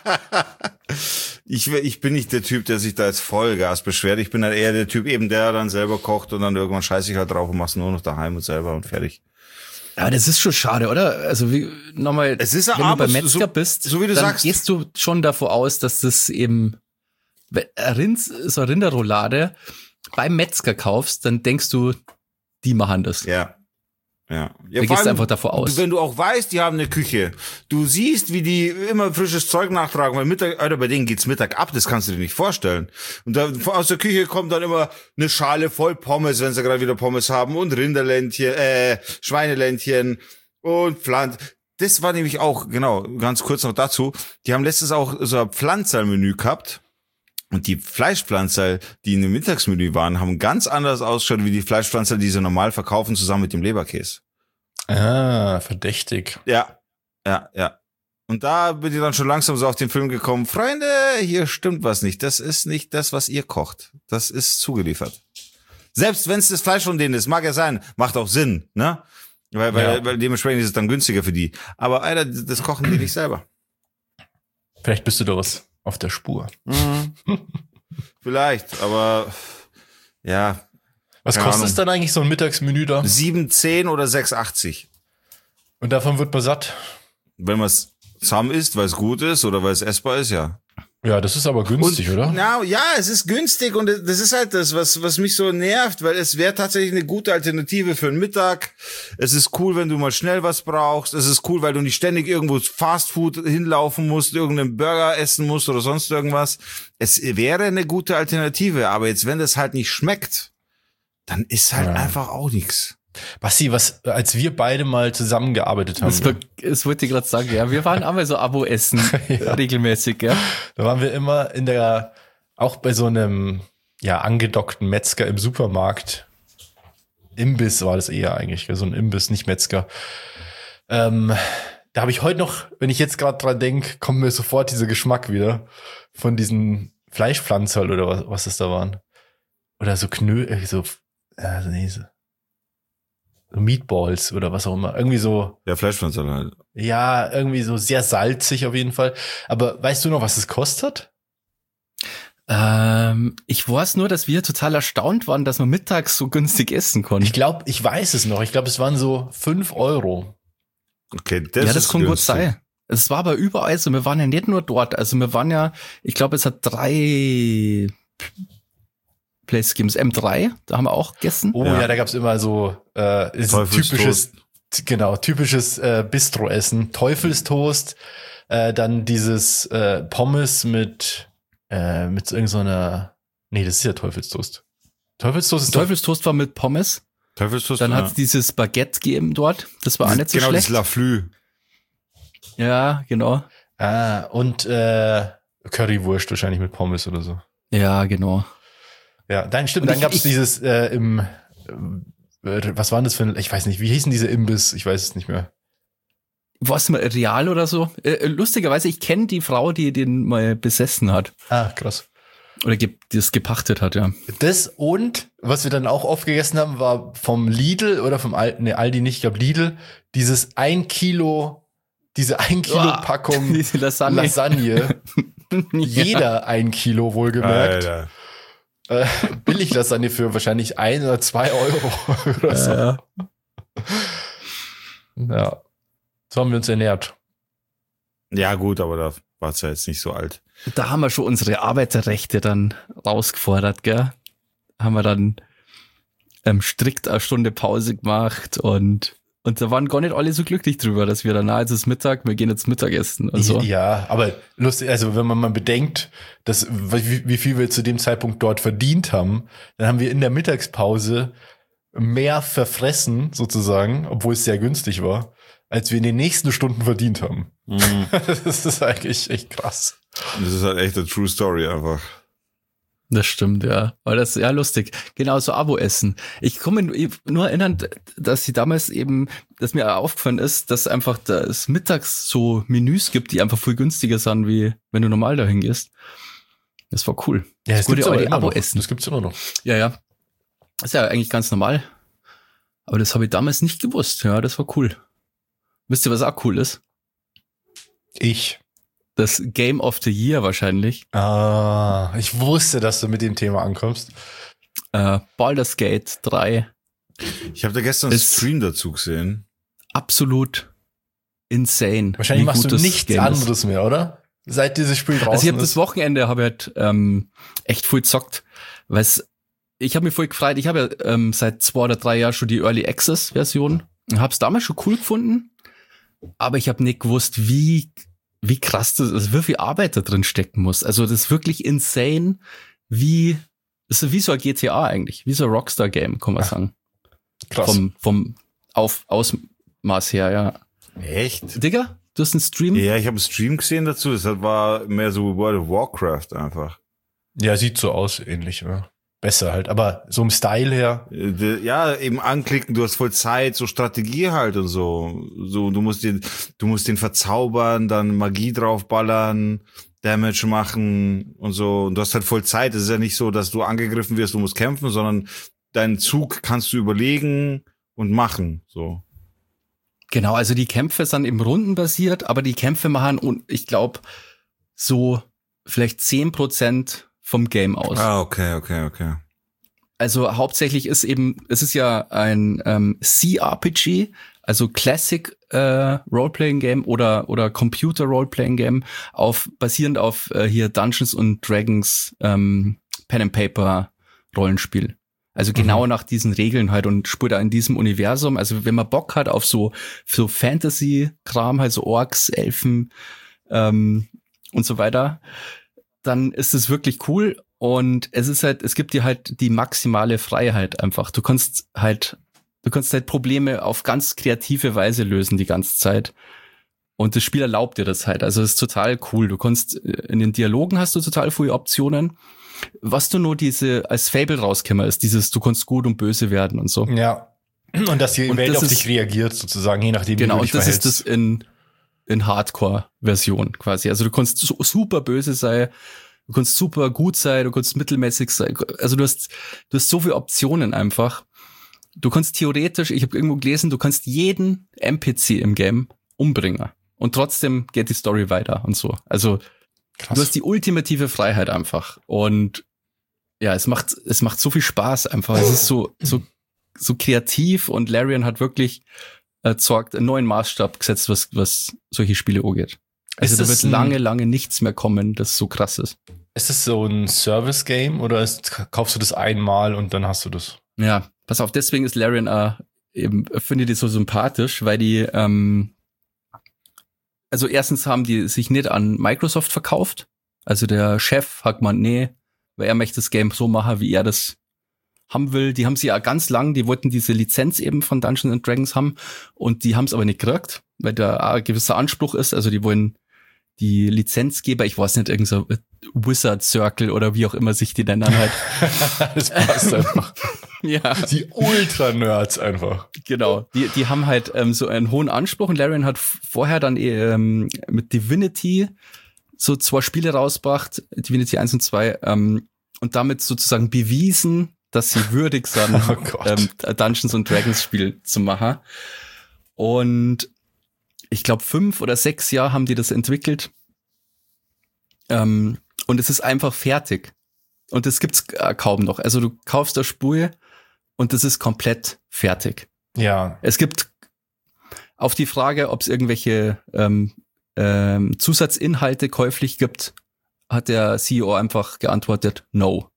Ich, ich bin nicht der Typ, der sich da jetzt Vollgas beschwert. Ich bin halt eher der Typ eben, der dann selber kocht und dann irgendwann scheiße ich halt drauf und mach's nur noch daheim und selber und fertig. Aber das ist schon schade, oder? Also wie nochmal, Es ist ein wenn du beim Armuts- Metzger so- bist, so wie du dann sagst. gehst du schon davon aus, dass das eben wenn ein Rind, so eine Rinderroulade beim Metzger kaufst, dann denkst du, die machen das. Ja. Ja. ja Da vor gehst du allem, einfach davon aus. Wenn du auch weißt, die haben eine Küche, du siehst, wie die immer frisches Zeug nachtragen, weil Mittag, Alter, bei denen geht's Mittag ab, das kannst du dir nicht vorstellen. Und da aus der Küche kommt dann immer eine Schale voll Pommes, wenn sie gerade wieder Pommes haben und Rinderländchen, äh, Schweineländchen und Pflanz. Das war nämlich auch, genau, ganz kurz noch dazu, die haben letztens auch so ein Pflanzermenü gehabt. Und die Fleischpflanzer, die in dem Mittagsmenü waren, haben ganz anders ausgeschaut wie die Fleischpflanzer, die sie normal verkaufen, zusammen mit dem Leberkäse. Ah, verdächtig. Ja, ja, ja. Und da bin ich dann schon langsam so auf den Film gekommen. Freunde, hier stimmt was nicht. Das ist nicht das, was ihr kocht. Das ist zugeliefert. Selbst wenn es das Fleisch von denen ist, mag ja sein, macht auch Sinn, ne? Weil, weil, Ja. weil dementsprechend ist es dann günstiger für die. Aber Alter, das kochen die nicht selber. Vielleicht bist du da was auf der Spur. Mhm. Vielleicht, aber ja. Was Keine kostet Ahnung. es dann eigentlich so ein Mittagsmenü da? sieben zehn oder sechs achtzig. Und davon wird man satt? Wenn man es zusammen isst, weil es gut ist oder weil es essbar ist, ja. Ja, das ist aber günstig, Und, oder? Na, ja, es ist günstig und das ist halt das, was, was mich so nervt, weil es wäre tatsächlich eine gute Alternative für einen Mittag. Es ist cool, wenn du mal schnell was brauchst. Es ist cool, weil du nicht ständig irgendwo Fastfood hinlaufen musst, irgendeinen Burger essen musst oder sonst irgendwas. Es wäre eine gute Alternative, aber jetzt, wenn das halt nicht schmeckt, dann ist halt Ja. einfach auch nichts. Basti, was, als wir beide mal zusammengearbeitet haben, Das, wird, das wollte ich gerade sagen, ja. Wir waren einmal so Abo-Essen Ja. regelmäßig, ja. da waren wir immer in der, auch bei so einem, ja, angedockten Metzger im Supermarkt. Imbiss war das eher eigentlich, so ein Imbiss, nicht Metzger. Ähm, da habe ich heute noch, wenn ich jetzt gerade dran denke, kommt mir sofort dieser Geschmack wieder von diesen Fleischpflanzen oder was, was das da waren. Oder so Knö, äh, so, äh, nee, so, so Meatballs oder was auch immer. Irgendwie so, Ja, Fleischpflanzen halt. ja, irgendwie so sehr salzig auf jeden Fall. Aber weißt du noch, was es kostet? Ähm, ich weiß nur, dass wir total erstaunt waren, dass man mittags so günstig essen konnte. Ich glaube, ich weiß es noch. Ich glaube, es waren so fünf Euro. Okay, das ja, das ist kann gut günstig. sein. Es war aber überall so. Wir waren ja nicht nur dort. Also wir waren ja, ich glaube, es hat drei Places gegeben. Das M drei, da haben wir auch gegessen. Oh ja, Ja. da gab's immer so äh, ist Teufelstoast. typisches, t- genau, typisches äh, Bistro-Essen. Teufelstoast, äh, dann dieses äh, Pommes mit äh, mit so irgendeiner, nee, das ist ja Teufelstoast. Teufelstoast ist doch, Teufelstoast war mit Pommes. Teufelstoast. Dann ja. hat's dieses Baguette gegeben dort. Das war auch nicht so Genau, das schlecht. Laflü. Ja, genau. ah, und äh, Currywurst wahrscheinlich mit Pommes oder so. Ja, genau. Ja, dann stimmt, Und dann ich- gab's ich- dieses äh, im äh, was war denn das für ein, ich weiß nicht, wie hießen diese Imbiss? Ich weiß es nicht mehr. Was mal real oder so? Äh, lustigerweise, ich kenne die Frau, die den mal besessen hat. Ah, krass. Oder ge das gepachtet hat, ja. Das und, was wir dann auch oft gegessen haben, war vom Lidl oder vom Aldi, ne, Aldi nicht, ich glaube Lidl, dieses ein Kilo, diese ein Kilo Uah, Packung diese Lasagne. Lasagne. Jeder ein Kilo wohlgemerkt. Alter. Äh, Billig-Lasagne für wahrscheinlich ein oder zwei Euro oder so. Ja. Ja. So haben wir uns ernährt. Ja, gut, aber da war es ja jetzt nicht so alt. Da haben wir schon unsere Arbeiterrechte dann rausgefordert, gell? Haben wir dann ähm, strikt eine Stunde Pause gemacht und und da waren gar nicht alle so glücklich drüber, dass wir danach jetzt ist Mittag, wir gehen jetzt Mittagessen und so. Ja, aber lustig, also wenn man mal bedenkt, dass, wie, wie viel wir zu dem Zeitpunkt dort verdient haben, dann haben wir in der Mittagspause mehr verfressen, sozusagen, obwohl es sehr günstig war, als wir in den nächsten Stunden verdient haben. Das ist eigentlich echt krass. Das ist halt echt eine True Story einfach. Das stimmt, ja. Aber das ist ja lustig. Genauso Abo-Essen. Ich komme mir nur erinnern, dass sie damals eben, dass mir aufgefallen ist, dass einfach das mittags so Menüs gibt, die einfach viel günstiger sind, wie wenn du normal dahin gehst. Das war cool. Ja, das Gute gibt's aber alte immer noch. Abo-Essen. Das gibt's immer noch. Ja, ja. Das ist ja eigentlich ganz normal. Aber das habe ich damals nicht gewusst. Ja, das war cool. Wisst ihr, was auch cool ist? Ich. Das Game of the Year wahrscheinlich. Ah, ich wusste, dass du mit dem Thema ankommst. Äh, Baldur's Gate drei. Ich habe da gestern einen Ist- Stream dazu gesehen. Absolut insane. Wahrscheinlich wie machst gut du das nichts Game ist. anderes mehr, oder? Seit dieses Spiel draußen Also ich habe ist. das Wochenende habe ich halt ähm, echt viel gezockt, weil ich habe mich voll gefreut. Ich habe ja ähm, seit zwei oder drei Jahren schon die Early Access Version und habe es damals schon cool gefunden, aber ich habe nicht gewusst, wie wie krass das ist, wie viel Arbeit da drin stecken muss. Also das ist wirklich insane, wie das ist wie so ein G T A eigentlich, wie so ein Rockstar Game, kann man sagen. Krass. Vom vom auf Ausmaß her, ja. Echt? Digga, du hast einen Stream? Ja, ich habe einen Stream gesehen dazu. Das war mehr so World of Warcraft einfach. Ja, sieht so aus, ähnlich, ja. Besser halt, aber so im Style her. Äh, Ja, eben anklicken, du hast voll Zeit, so Strategie halt und so. So, du musst den, du musst den verzaubern, dann Magie draufballern, Damage machen und so. Und du hast halt voll Zeit. Es ist ja nicht so, dass du angegriffen wirst, du musst kämpfen, sondern deinen Zug kannst du überlegen und machen, so. Genau, also die Kämpfe sind eben rundenbasiert, aber die Kämpfe machen, und ich glaube, so vielleicht zehn Prozent vom Game aus. Ah, okay, okay, okay. Also hauptsächlich ist eben, es ist ja ein ähm, C R P G, also Classic äh, Roleplaying Game oder oder Computer Roleplaying Game, auf basierend auf äh, hier Dungeons und Dragons ähm, Pen and Paper Rollenspiel. Also genau mhm. nach diesen Regeln halt und spielt da in diesem Universum. Also wenn man Bock hat auf so so Fantasy-Kram, halt so Orks, Elfen ähm, und so weiter, dann ist es wirklich cool. Und es ist halt, es gibt dir halt die maximale Freiheit einfach. Du kannst halt, du kannst halt Probleme auf ganz kreative Weise lösen die ganze Zeit. Und das Spiel erlaubt dir das halt. Also es ist total cool. Du kannst, in den Dialogen hast du total viele Optionen. Was du nur diese, als Fable rauskämmer ist, dieses, du kannst gut und böse werden und so. Ja. Und dass die und Welt das auf ist, dich reagiert, sozusagen, je nachdem, genau, wie du dich und das verhältst. ist das in, in Hardcore-Version quasi. Also du kannst so, super böse sein, du kannst super gut sein, du kannst mittelmäßig sein. Also du hast, du hast so viele Optionen einfach. Du kannst theoretisch, ich habe irgendwo gelesen, du kannst jeden N P C im Game umbringen. Und trotzdem geht die Story weiter und so. Also krass. Du hast die ultimative Freiheit einfach. Und ja, es macht, es macht so viel Spaß einfach. Es ist so, so, so kreativ und Larian hat wirklich erzeugt einen neuen Maßstab gesetzt, was, was solche Spiele angeht. Also da wird lange, lange nichts mehr kommen, das so krass ist. Ist das so ein Service-Game oder ist, kaufst du das einmal und dann hast du das? Ja, pass auf, deswegen ist Larian äh, eben, finde ich die so sympathisch, weil die, ähm, also erstens haben die sich nicht an Microsoft verkauft. Also der Chef hat gemeint, nee, weil er möchte das Game so machen, wie er das haben will. Die haben sie ja ganz lang, die wollten diese Lizenz eben von Dungeons and Dragons haben und die haben es aber nicht gekriegt, weil da ein gewisser Anspruch ist. Also die wollen die Lizenzgeber, ich weiß nicht, irgendein so Wizard Circle oder wie auch immer sich die nennen halt. Das passt einfach. Ja. Die Ultra-Nerds einfach. Genau. Die, die haben halt ähm, so einen hohen Anspruch und Larian hat vorher dann ähm, mit Divinity so zwei Spiele rausgebracht, Divinity eins und zwei, ähm, und damit sozusagen bewiesen, dass sie würdig sind, oh ähm, Dungeons und Dragons Spiel zu machen. Und ich glaube, fünf oder sechs Jahre haben die das entwickelt. Ähm, und es ist einfach fertig. Und das gibt's äh, kaum noch. Also du kaufst das Spiel und das ist komplett fertig. Ja. Es gibt auf die Frage, ob es irgendwelche ähm, ähm, Zusatzinhalte käuflich gibt, hat der C E O einfach geantwortet, no.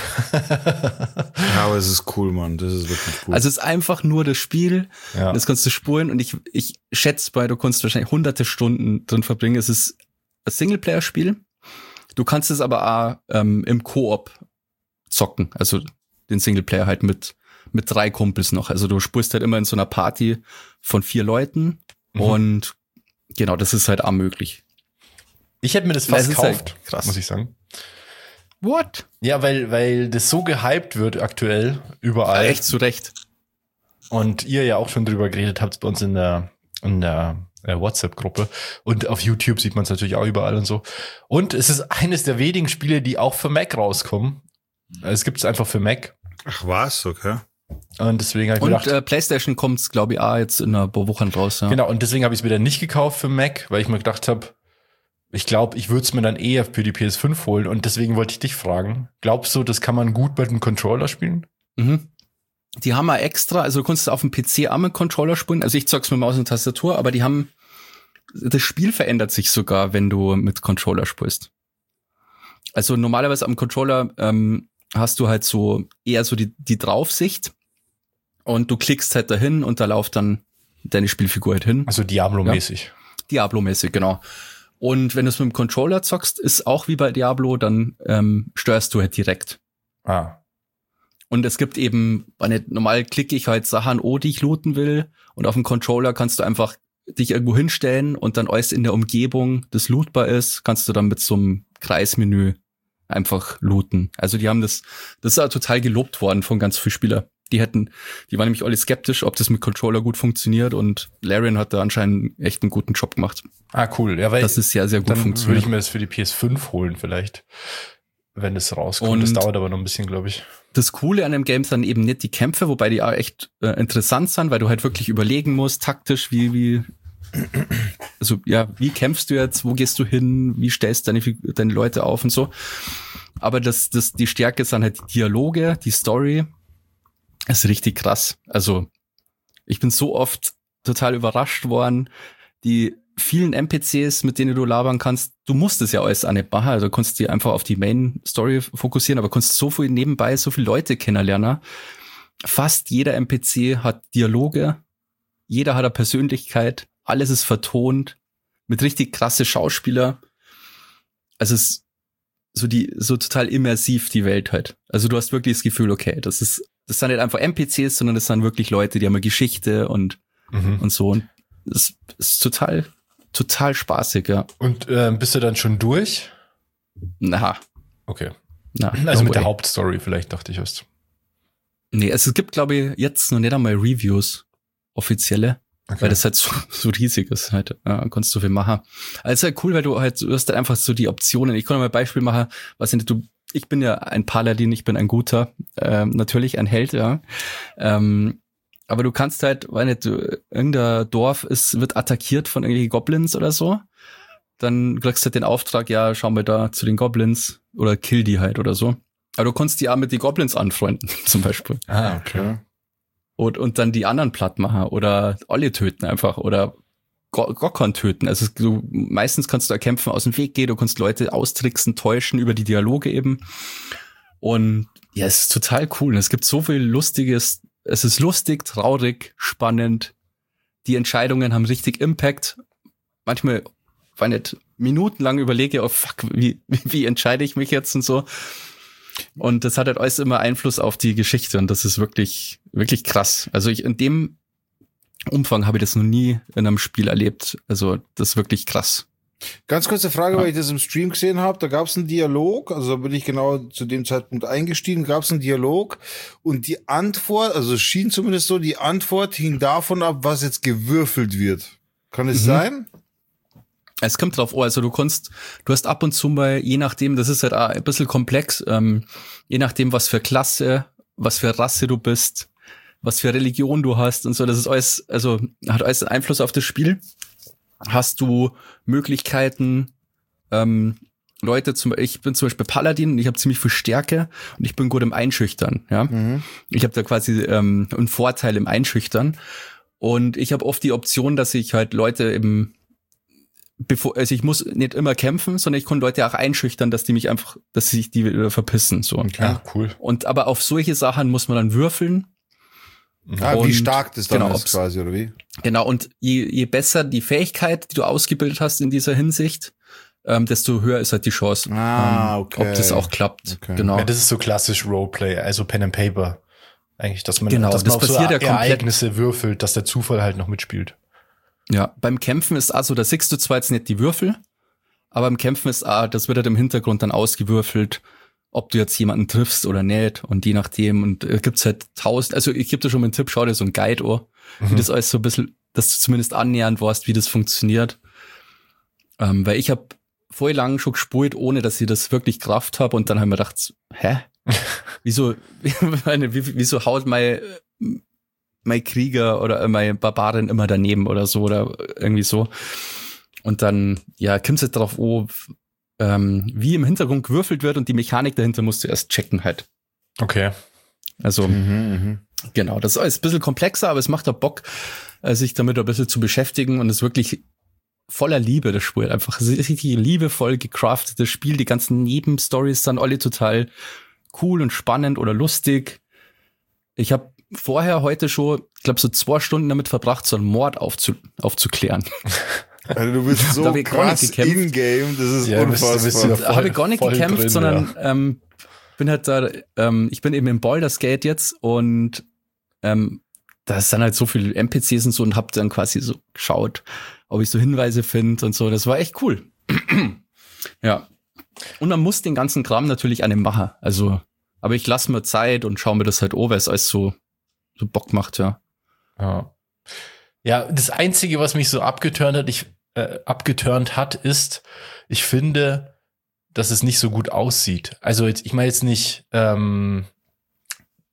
Ja, aber es ist cool, Mann. Das ist wirklich cool. Also es ist einfach nur das Spiel. Ja. Das kannst du spulen und ich, ich schätze bei, du kannst wahrscheinlich hunderte Stunden drin verbringen. Es ist ein Singleplayer-Spiel. Du kannst es aber auch ähm, im Koop zocken. Also den Singleplayer halt mit, mit drei Kumpels noch. Also du spulst halt immer in so einer Party von vier Leuten mhm. und genau, das ist halt auch möglich. Ich hätte mir das fast das gekauft, halt krass, muss ich sagen. What? Ja, weil, weil das so gehypt wird aktuell, überall. Ja, echt zu Recht. Und ihr ja auch schon drüber geredet habt bei uns in der, in der äh, WhatsApp-Gruppe. Und auf YouTube sieht man es natürlich auch überall und so. Und es ist eines der wenigen Spiele, die auch für Mac rauskommen. Es gibt es einfach für Mac. Ach was, okay. Und deswegen habe ich und gedacht, äh, PlayStation kommt's, glaube ich, auch jetzt in ein paar Wochen raus. Ja. Genau, und deswegen habe ich es mir dann nicht gekauft für Mac, weil ich mir gedacht habe, ich glaube, ich würde es mir dann eher für die P S fünf holen. Und deswegen wollte ich dich fragen, glaubst du, das kann man gut mit einem Controller spielen? Mhm. Die haben mal extra, also du kannst auf dem P C auch mit Controller spielen. Also ich zock's mit Maus und Tastatur, aber die haben, das Spiel verändert sich sogar, wenn du mit Controller spielst. Also normalerweise am Controller ähm, hast du halt so eher so die, die Draufsicht und du klickst halt dahin und da läuft dann deine Spielfigur halt hin. Also Diablo-mäßig. Ja. Diablo-mäßig, genau. Und wenn du es mit dem Controller zockst, ist auch wie bei Diablo, dann ähm, steuerst du halt direkt. Ah. Und es gibt eben, normal klicke ich halt Sachen, oh, die ich looten will. Und auf dem Controller kannst du einfach dich irgendwo hinstellen und dann alles in der Umgebung, das lootbar ist, kannst du dann mit so einem Kreismenü einfach looten. Also die haben das, das ist ja total gelobt worden von ganz vielen Spielern. Die hätten, die waren nämlich alle skeptisch, ob das mit Controller gut funktioniert und Larian hat da anscheinend echt einen guten Job gemacht. Ah, cool. Ja, weil das ist sehr, sehr gut dann funktioniert. Würde ich mir das für die P S fünf holen vielleicht, wenn es rauskommt. Und das dauert aber noch ein bisschen, glaube ich. das Coole an dem Game sind eben nicht die Kämpfe, wobei die auch echt äh, interessant sind, weil du halt wirklich überlegen musst, taktisch, wie, wie, also ja, wie kämpfst du jetzt, wo gehst du hin, wie stellst du deine, deine Leute auf und so. Aber das, das, die Stärke sind halt die Dialoge, die Story. Das ist richtig krass. Also, ich bin so oft total überrascht worden, die vielen N P Cs, mit denen du labern kannst, du musst es ja alles auch nicht machen, also du kannst dich einfach auf die Main-Story fokussieren, aber kannst so viel nebenbei, so viele Leute kennenlernen. Fast jeder N P C hat Dialoge, jeder hat eine Persönlichkeit, alles ist vertont, mit richtig krasse Schauspieler. Also es ist so die, so total immersiv die Welt halt. Also du hast wirklich das Gefühl, okay, das ist, das sind nicht einfach N P Cs, sondern das sind wirklich Leute, die haben eine Geschichte und, mhm. und so. Und das ist total Total spaßig, ja. Und äh, bist du dann schon durch? Na. Okay. Na, also mit der Hauptstory vielleicht, dachte ich erst. Nee, also es gibt, glaube ich, jetzt noch nicht einmal Reviews, offizielle, okay. Weil das halt so, so riesig ist halt. Ja, kannst du viel machen. Also halt cool, weil du halt, du hast halt einfach so die Optionen. Ich kann mal ein Beispiel machen, was nicht, du, ich bin ja ein Paladin, ich bin ein guter, ähm, natürlich ein Held, ja. Ähm, Aber du kannst halt, weil nicht, du, irgendein Dorf ist, wird attackiert von irgendwelchen Goblins oder so. Dann kriegst du halt den Auftrag, ja, schau mal da zu den Goblins oder kill die halt oder so. Aber du kannst die auch mit den Goblins anfreunden, zum Beispiel. Ah, okay. Und, und dann die anderen platt machen oder alle töten einfach oder Gockern töten. Also du, meistens kannst du da kämpfen, aus dem Weg gehen, du kannst Leute austricksen, täuschen über die Dialoge eben. Und ja, es ist total cool. Es gibt so viel Lustiges. Es ist lustig, traurig, spannend. Die Entscheidungen haben richtig Impact. Manchmal, weil nicht minutenlang überlege, oh fuck, wie, wie entscheide ich mich jetzt und so. Und das hat halt alles immer Einfluss auf die Geschichte und das ist wirklich, wirklich krass. Also ich, in dem Umfang habe ich das noch nie in einem Spiel erlebt. Also das ist wirklich krass. Ganz kurze Frage, ja. Weil ich das im Stream gesehen habe, da gab es einen Dialog, also da bin ich genau zu dem Zeitpunkt eingestiegen, gab es einen Dialog und die Antwort, also es schien zumindest so, die Antwort hing davon ab, was jetzt gewürfelt wird. Kann es mhm. sein? Es kommt drauf an, also du kannst, du hast ab und zu mal, je nachdem, das ist halt auch ein bisschen komplex, ähm, je nachdem, was für Klasse, was für Rasse du bist, was für Religion du hast und so, das ist alles, also hat alles Einfluss auf das Spiel. Hast du Möglichkeiten, ähm, Leute zum ich bin zum Beispiel Paladin und ich habe ziemlich viel Stärke und ich bin gut im Einschüchtern, ja. Mhm. Ich habe da quasi ähm, einen Vorteil im Einschüchtern und ich habe oft die Option, dass ich halt Leute eben bevor, also ich muss nicht immer kämpfen, sondern ich kann Leute auch einschüchtern, dass die mich einfach, dass sich die wieder verpissen, so. Okay, ja, cool. Und aber auf solche Sachen muss man dann würfeln. Ah, und wie stark das dann genau, ist quasi, oder wie? Genau, und je, je besser die Fähigkeit, die du ausgebildet hast in dieser Hinsicht, ähm, desto höher ist halt die Chance, ah, okay. ähm, ob das auch klappt. Okay. Genau. Ja, das ist so klassisch Roleplay, also Pen and Paper. Eigentlich, dass man, genau, dass man das auf passiert so ja Ereignisse würfelt, dass der Zufall halt noch mitspielt. Ja, beim Kämpfen ist also, da siehst du zwar jetzt nicht die Würfel, aber im Kämpfen ist auch, das wird halt im Hintergrund dann ausgewürfelt, ob du jetzt jemanden triffst oder nicht und je nachdem und äh, gibt's halt tausend, also ich gebe dir schon mal einen Tipp, schau dir so ein Guide an, mhm. wie das alles so ein bisschen, dass du zumindest annähernd weißt, wie das funktioniert. Ähm, weil ich habe voll lang schon gespielt, ohne dass ich das wirklich Kraft habe und dann habe ich mir gedacht, hä? wieso, wieso haut mein, mein Krieger oder mein Barbarin immer daneben oder so oder irgendwie so. Und dann, ja, kommst du drauf, oh, ähm, wie im Hintergrund gewürfelt wird und die Mechanik dahinter musst du erst checken halt. Okay. Also, mhm, genau, das ist alles ein bisschen komplexer, aber es macht auch Bock, sich damit ein bisschen zu beschäftigen und es ist wirklich voller Liebe, das Spiel. Einfach richtig liebevoll gecraftetes Spiel. Die ganzen Nebenstories sind alle total cool und spannend oder lustig. Ich habe vorher heute schon, ich glaube, so zwei Stunden damit verbracht, so einen Mord aufzu aufzuklären. Also du bist so krass in-game, das ist ja, unfassbar. Da habe ich gar nicht gekämpft, drin, sondern ja. ähm, bin halt da, ähm, ich bin eben im Baldur's Gate jetzt und ähm, da sind halt so viele N P Cs und so und hab dann quasi so geschaut, ob ich so Hinweise finde und so. Das war echt cool. Ja. Und man muss den ganzen Kram natürlich an dem machen. Also, aber ich lasse mir Zeit und schaue mir das halt an, weil es alles so, so Bock macht, ja. Ja. Ja, das Einzige, was mich so abgeturnt hat, ich, äh, abgeturnt hat, ist, ich finde, dass es nicht so gut aussieht. Also jetzt, ich meine jetzt nicht, ähm,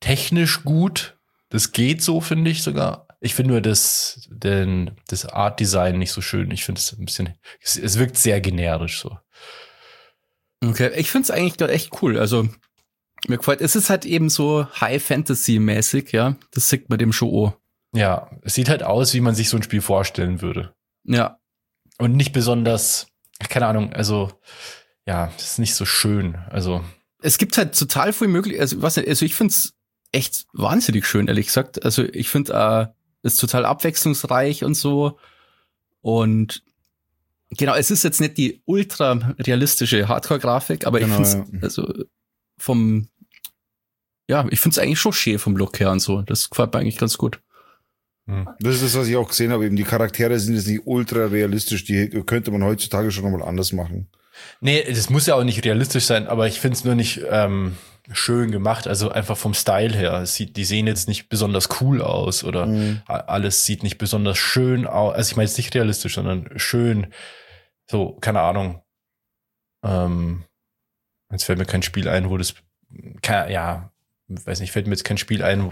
technisch gut. Das geht so, finde ich sogar. Ich finde nur das, den, das Art-Design nicht so schön. Ich finde es ein bisschen, es, es wirkt sehr generisch so. Okay, ich finde es eigentlich gerade echt cool. Also, mir gefällt, es ist halt eben so High-Fantasy-mäßig, ja. Das sieht man dem schon an. Ja, es sieht halt aus, wie man sich so ein Spiel vorstellen würde. Ja. Und nicht besonders, keine Ahnung, also, ja, das ist nicht so schön. Also. Es gibt halt total viel möglich, also, was, also ich finde es echt wahnsinnig schön, ehrlich gesagt. Also, ich finde, äh, es ist total abwechslungsreich und so. Und genau, es ist jetzt nicht die ultra realistische Hardcore-Grafik, aber genau, ich finde es, ja. also, vom, ja, ich finde es eigentlich schon schön vom Look her und so. Das gefällt mir eigentlich ganz gut. Das ist das, was ich auch gesehen habe. Eben die Charaktere sind jetzt nicht ultra realistisch. Die könnte man heutzutage schon nochmal anders machen. Nee, das muss ja auch nicht realistisch sein, aber ich finde es nur nicht ähm, schön gemacht. Also einfach vom Style her. Es sieht, die sehen jetzt nicht besonders cool aus oder mhm. alles sieht nicht besonders schön aus. Also ich meine jetzt nicht realistisch, sondern schön. So, keine Ahnung. Ähm, jetzt fällt mir kein Spiel ein, wo das, kann, ja, weiß nicht, fällt mir jetzt kein Spiel ein, wo,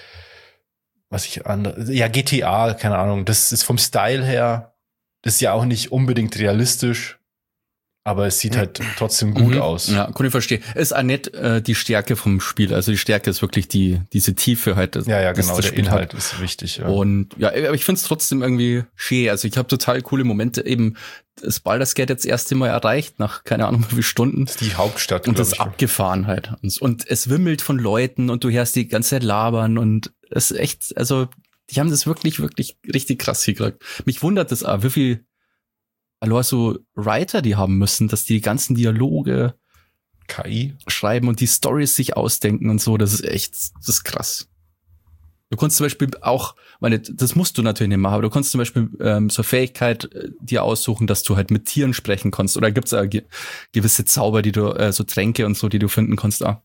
was ich anders, ja, G T A, keine Ahnung, das ist vom Style her, das ist ja auch nicht unbedingt realistisch, aber es sieht halt trotzdem gut mhm. aus. Ja, kann ich verstehen. Ist auch nicht äh, die Stärke vom Spiel, also die Stärke ist wirklich die diese Tiefe halt. Das, ja, ja, genau, der Spiel Inhalt hat. ist wichtig. Ja. Und ja, aber ich find's trotzdem irgendwie schön, also ich habe total coole Momente, eben das Baldur's Gate jetzt das erste Mal erreicht, nach keine Ahnung wie viele Stunden. Das ist die Hauptstadt, und das ist ich. abgefahren halt. Und, und es wimmelt von Leuten und du hörst die ganze Zeit labern und es ist echt, also die haben das wirklich, wirklich richtig krass gekriegt. Mich wundert das auch, wie viel also so Writer die haben müssen, dass die, die ganzen Dialoge K I schreiben und die Storys sich ausdenken und so. Das ist echt, das ist krass. Du kannst zum Beispiel auch, meine, das musst du natürlich nicht machen, aber du kannst zum Beispiel ähm, so Fähigkeit äh, dir aussuchen, dass du halt mit Tieren sprechen kannst. Oder gibt's auch ge- gewisse Zauber, die du, äh, so Tränke und so, die du finden kannst auch.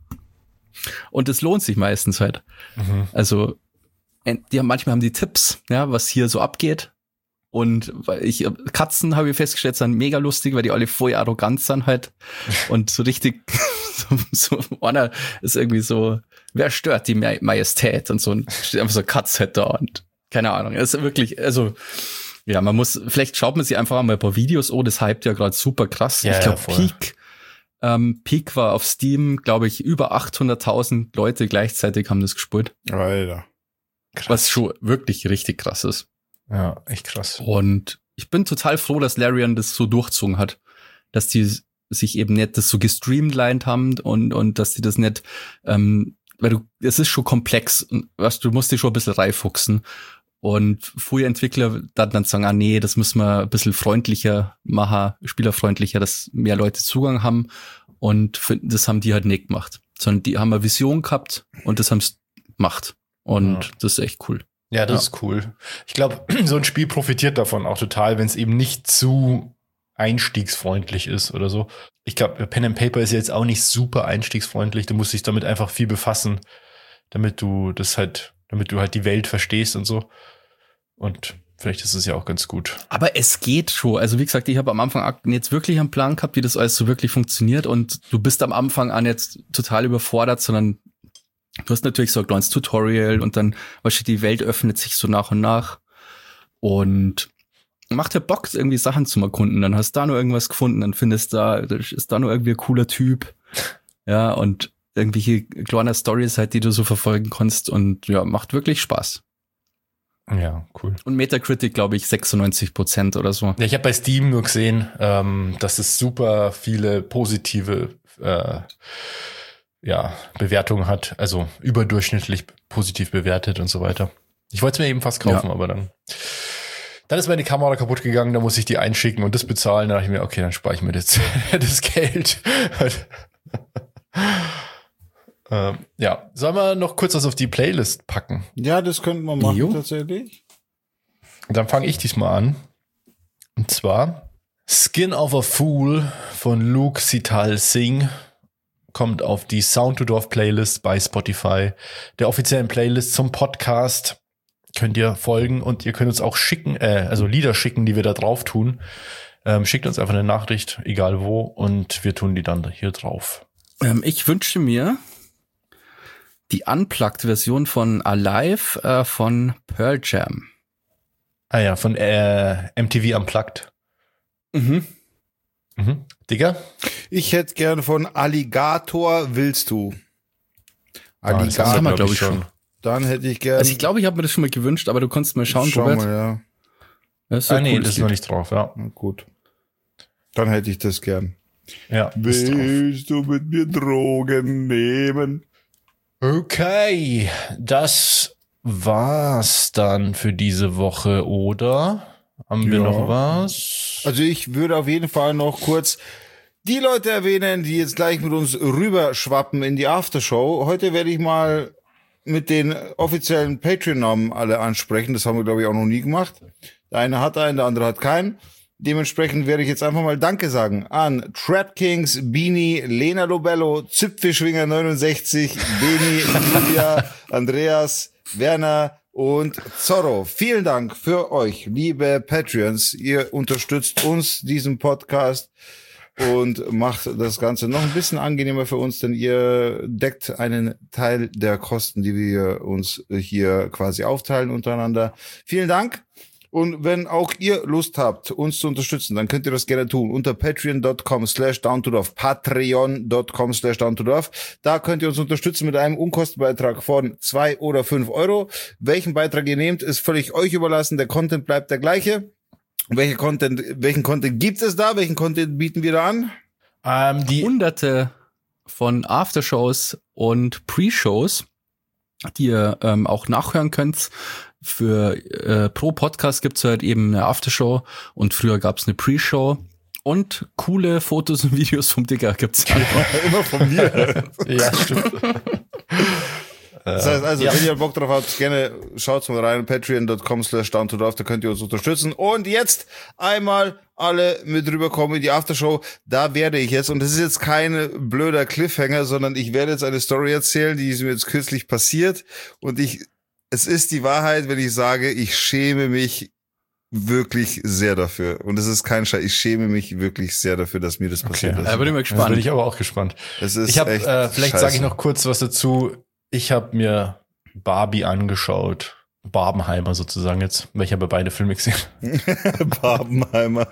Und es lohnt sich meistens halt. Mhm. Also, die haben, manchmal haben die Tipps, ja, was hier so abgeht. Und weil ich, Katzen habe ich festgestellt, sind mega lustig, weil die alle voll arrogant sind halt. Und so richtig, so, so einer ist irgendwie so, wer stört die Majestät und so, und steht einfach so eine Katze halt da und keine Ahnung. Es ist wirklich, also, ja, man muss, vielleicht schaut man sich einfach mal ein paar Videos, oh, das hypt ja gerade super krass. Ja, ich glaube, ja, Peak, ähm, Peak war auf Steam, glaube ich, über achthunderttausend Leute gleichzeitig haben das gespielt. Alter. Krass. Was schon wirklich richtig krass ist. Ja, echt krass. Und ich bin total froh, dass Larian das so durchzogen hat, dass die sich eben nicht das so gestreamlined haben und und dass die das nicht, ähm, weil du, es ist schon komplex, weißt du, musst dich schon ein bisschen reinfuchsen. Und frühe Entwickler dann, dann sagen, ah nee, das müssen wir ein bisschen freundlicher machen, spielerfreundlicher, dass mehr Leute Zugang haben. Und für, das haben die halt nicht gemacht, sondern die haben eine Vision gehabt und das haben sie gemacht. Und ja. Das ist echt cool. Ja, das ja. ist cool. Ich glaube, so ein Spiel profitiert davon auch total, wenn es eben nicht zu einstiegsfreundlich ist oder so. Ich glaube, Pen and Paper ist jetzt auch nicht super einstiegsfreundlich. Du musst dich damit einfach viel befassen, damit du das halt, damit du halt die Welt verstehst und so. Und vielleicht ist es ja auch ganz gut. Aber es geht schon. Also wie gesagt, ich habe am Anfang jetzt wirklich einen Plan gehabt, wie das alles so wirklich funktioniert. Und du bist am Anfang an jetzt total überfordert, sondern du hast natürlich so ein kleines Tutorial und dann, weißt du, die Welt öffnet sich so nach und nach und macht ja Bock, irgendwie Sachen zu erkunden. Dann hast du da nur irgendwas gefunden, dann findest du da, ist da nur irgendwie ein cooler Typ. Ja, und irgendwelche kleine Storys halt, die du so verfolgen kannst und ja, macht wirklich Spaß. Ja, cool. Und Metacritic, glaube ich, sechsundneunzig Prozent oder so. Ja, ich habe bei Steam nur gesehen, ähm, dass es super viele positive äh, ja, Bewertung hat, also überdurchschnittlich positiv bewertet und so weiter. Ich wollte es mir eben fast kaufen, ja. aber dann dann ist meine Kamera kaputt gegangen, da muss ich die einschicken und das bezahlen. Da dachte ich mir, okay, dann spare ich mir das, das Geld. ähm, ja, sollen wir noch kurz was auf die Playlist packen? Ja, das könnten wir machen, jo. tatsächlich. Dann fange ich diesmal an. Und zwar Skin of a Fool von Luke Sital Singh kommt auf die Sound to Dorf Playlist bei Spotify, der offiziellen Playlist zum Podcast. Könnt ihr folgen und ihr könnt uns auch schicken, äh, also Lieder schicken, die wir da drauf tun. Ähm, schickt uns einfach eine Nachricht, egal wo, und wir tun die dann hier drauf. Ähm, ich wünsche mir die Unplugged-Version von Alive äh, von Pearl Jam. Ah ja, von äh, M T V Unplugged. Mhm. Mhm. Digga? Ich hätte gern von Alligator willst du. Ah, das das haben wir, glaub glaube ich, schon. Dann hätte ich gern. Also ich glaube, ich habe mir das schon mal gewünscht, aber du konntest mal schauen, Schau Robert. mal, ja. Das ist so Ah nee, cool, das ist noch nicht drauf, ja. Na gut. Dann hätte ich das gern. Ja, ist drauf. Willst du mit mir Drogen nehmen? Okay, das war's dann für diese Woche, oder? Haben wir Ja. noch was? Also ich würde auf jeden Fall noch kurz die Leute erwähnen, die jetzt gleich mit uns rüberschwappen in die Aftershow. Heute werde ich mal mit den offiziellen Patreon-Namen alle ansprechen. Das haben wir, glaube ich, auch noch nie gemacht. Der eine hat einen, der andere hat keinen. Dementsprechend werde ich jetzt einfach mal Danke sagen an Trap Kings, Beanie, Lena Lobello, Zipfelschwinger neunundsechzig, Beni, Julia, Andreas, Werner und Zorro. Vielen Dank für euch, liebe Patreons. Ihr unterstützt uns, diesen Podcast, und macht das Ganze noch ein bisschen angenehmer für uns, denn ihr deckt einen Teil der Kosten, die wir uns hier quasi aufteilen untereinander. Vielen Dank. Und wenn auch ihr Lust habt, uns zu unterstützen, dann könnt ihr das gerne tun unter patreon.com slash downtodorf, patreon.com slash downtodorf. Da könnt ihr uns unterstützen mit einem Unkostenbeitrag von zwei oder fünf Euro. Welchen Beitrag ihr nehmt, ist völlig euch überlassen. Der Content bleibt der gleiche. Welche Content, welchen Content gibt es da? Welchen Content bieten wir da an? Ähm, die Hunderte von Aftershows und Pre-Shows, die ihr ähm, auch nachhören könnt. Für äh, pro Podcast gibt's halt eben eine Aftershow und früher gab's eine Pre-Show und coole Fotos und Videos vom Digger gibt's Immer von mir. ja, stimmt. Das heißt also, Ja. wenn ihr Bock drauf habt, gerne schaut mal rein, patreon.com slash downtodorf, da könnt ihr uns unterstützen. Und jetzt einmal alle mit rüberkommen in die Aftershow. Da werde ich jetzt, und das ist jetzt kein blöder Cliffhanger, sondern ich werde jetzt eine Story erzählen, die ist mir jetzt kürzlich passiert. Und ich, es ist die Wahrheit, wenn ich sage, ich schäme mich wirklich sehr dafür. Und es ist kein Scheiß, ich schäme mich wirklich sehr dafür, dass mir das passiert Okay. ist. Da bin ich mal Jetzt bin gespannt. ich aber auch gespannt. Es ist Ich habe, echt äh, vielleicht scheiße. sage ich noch kurz was dazu. Ich habe mir Barbie angeschaut. Barbenheimer sozusagen jetzt, weil ich habe beide Filme gesehen. Barbenheimer.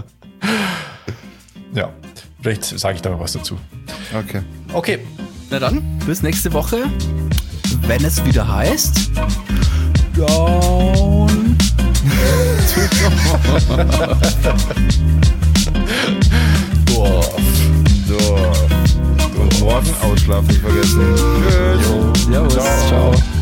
Ja, vielleicht sage ich da noch was dazu. Okay. Okay, Na dann, bis nächste Woche, wenn es wieder heißt Down. Dorf. So. Und morgen ausschlafen nicht vergessen. Tschüss. Servus, ciao.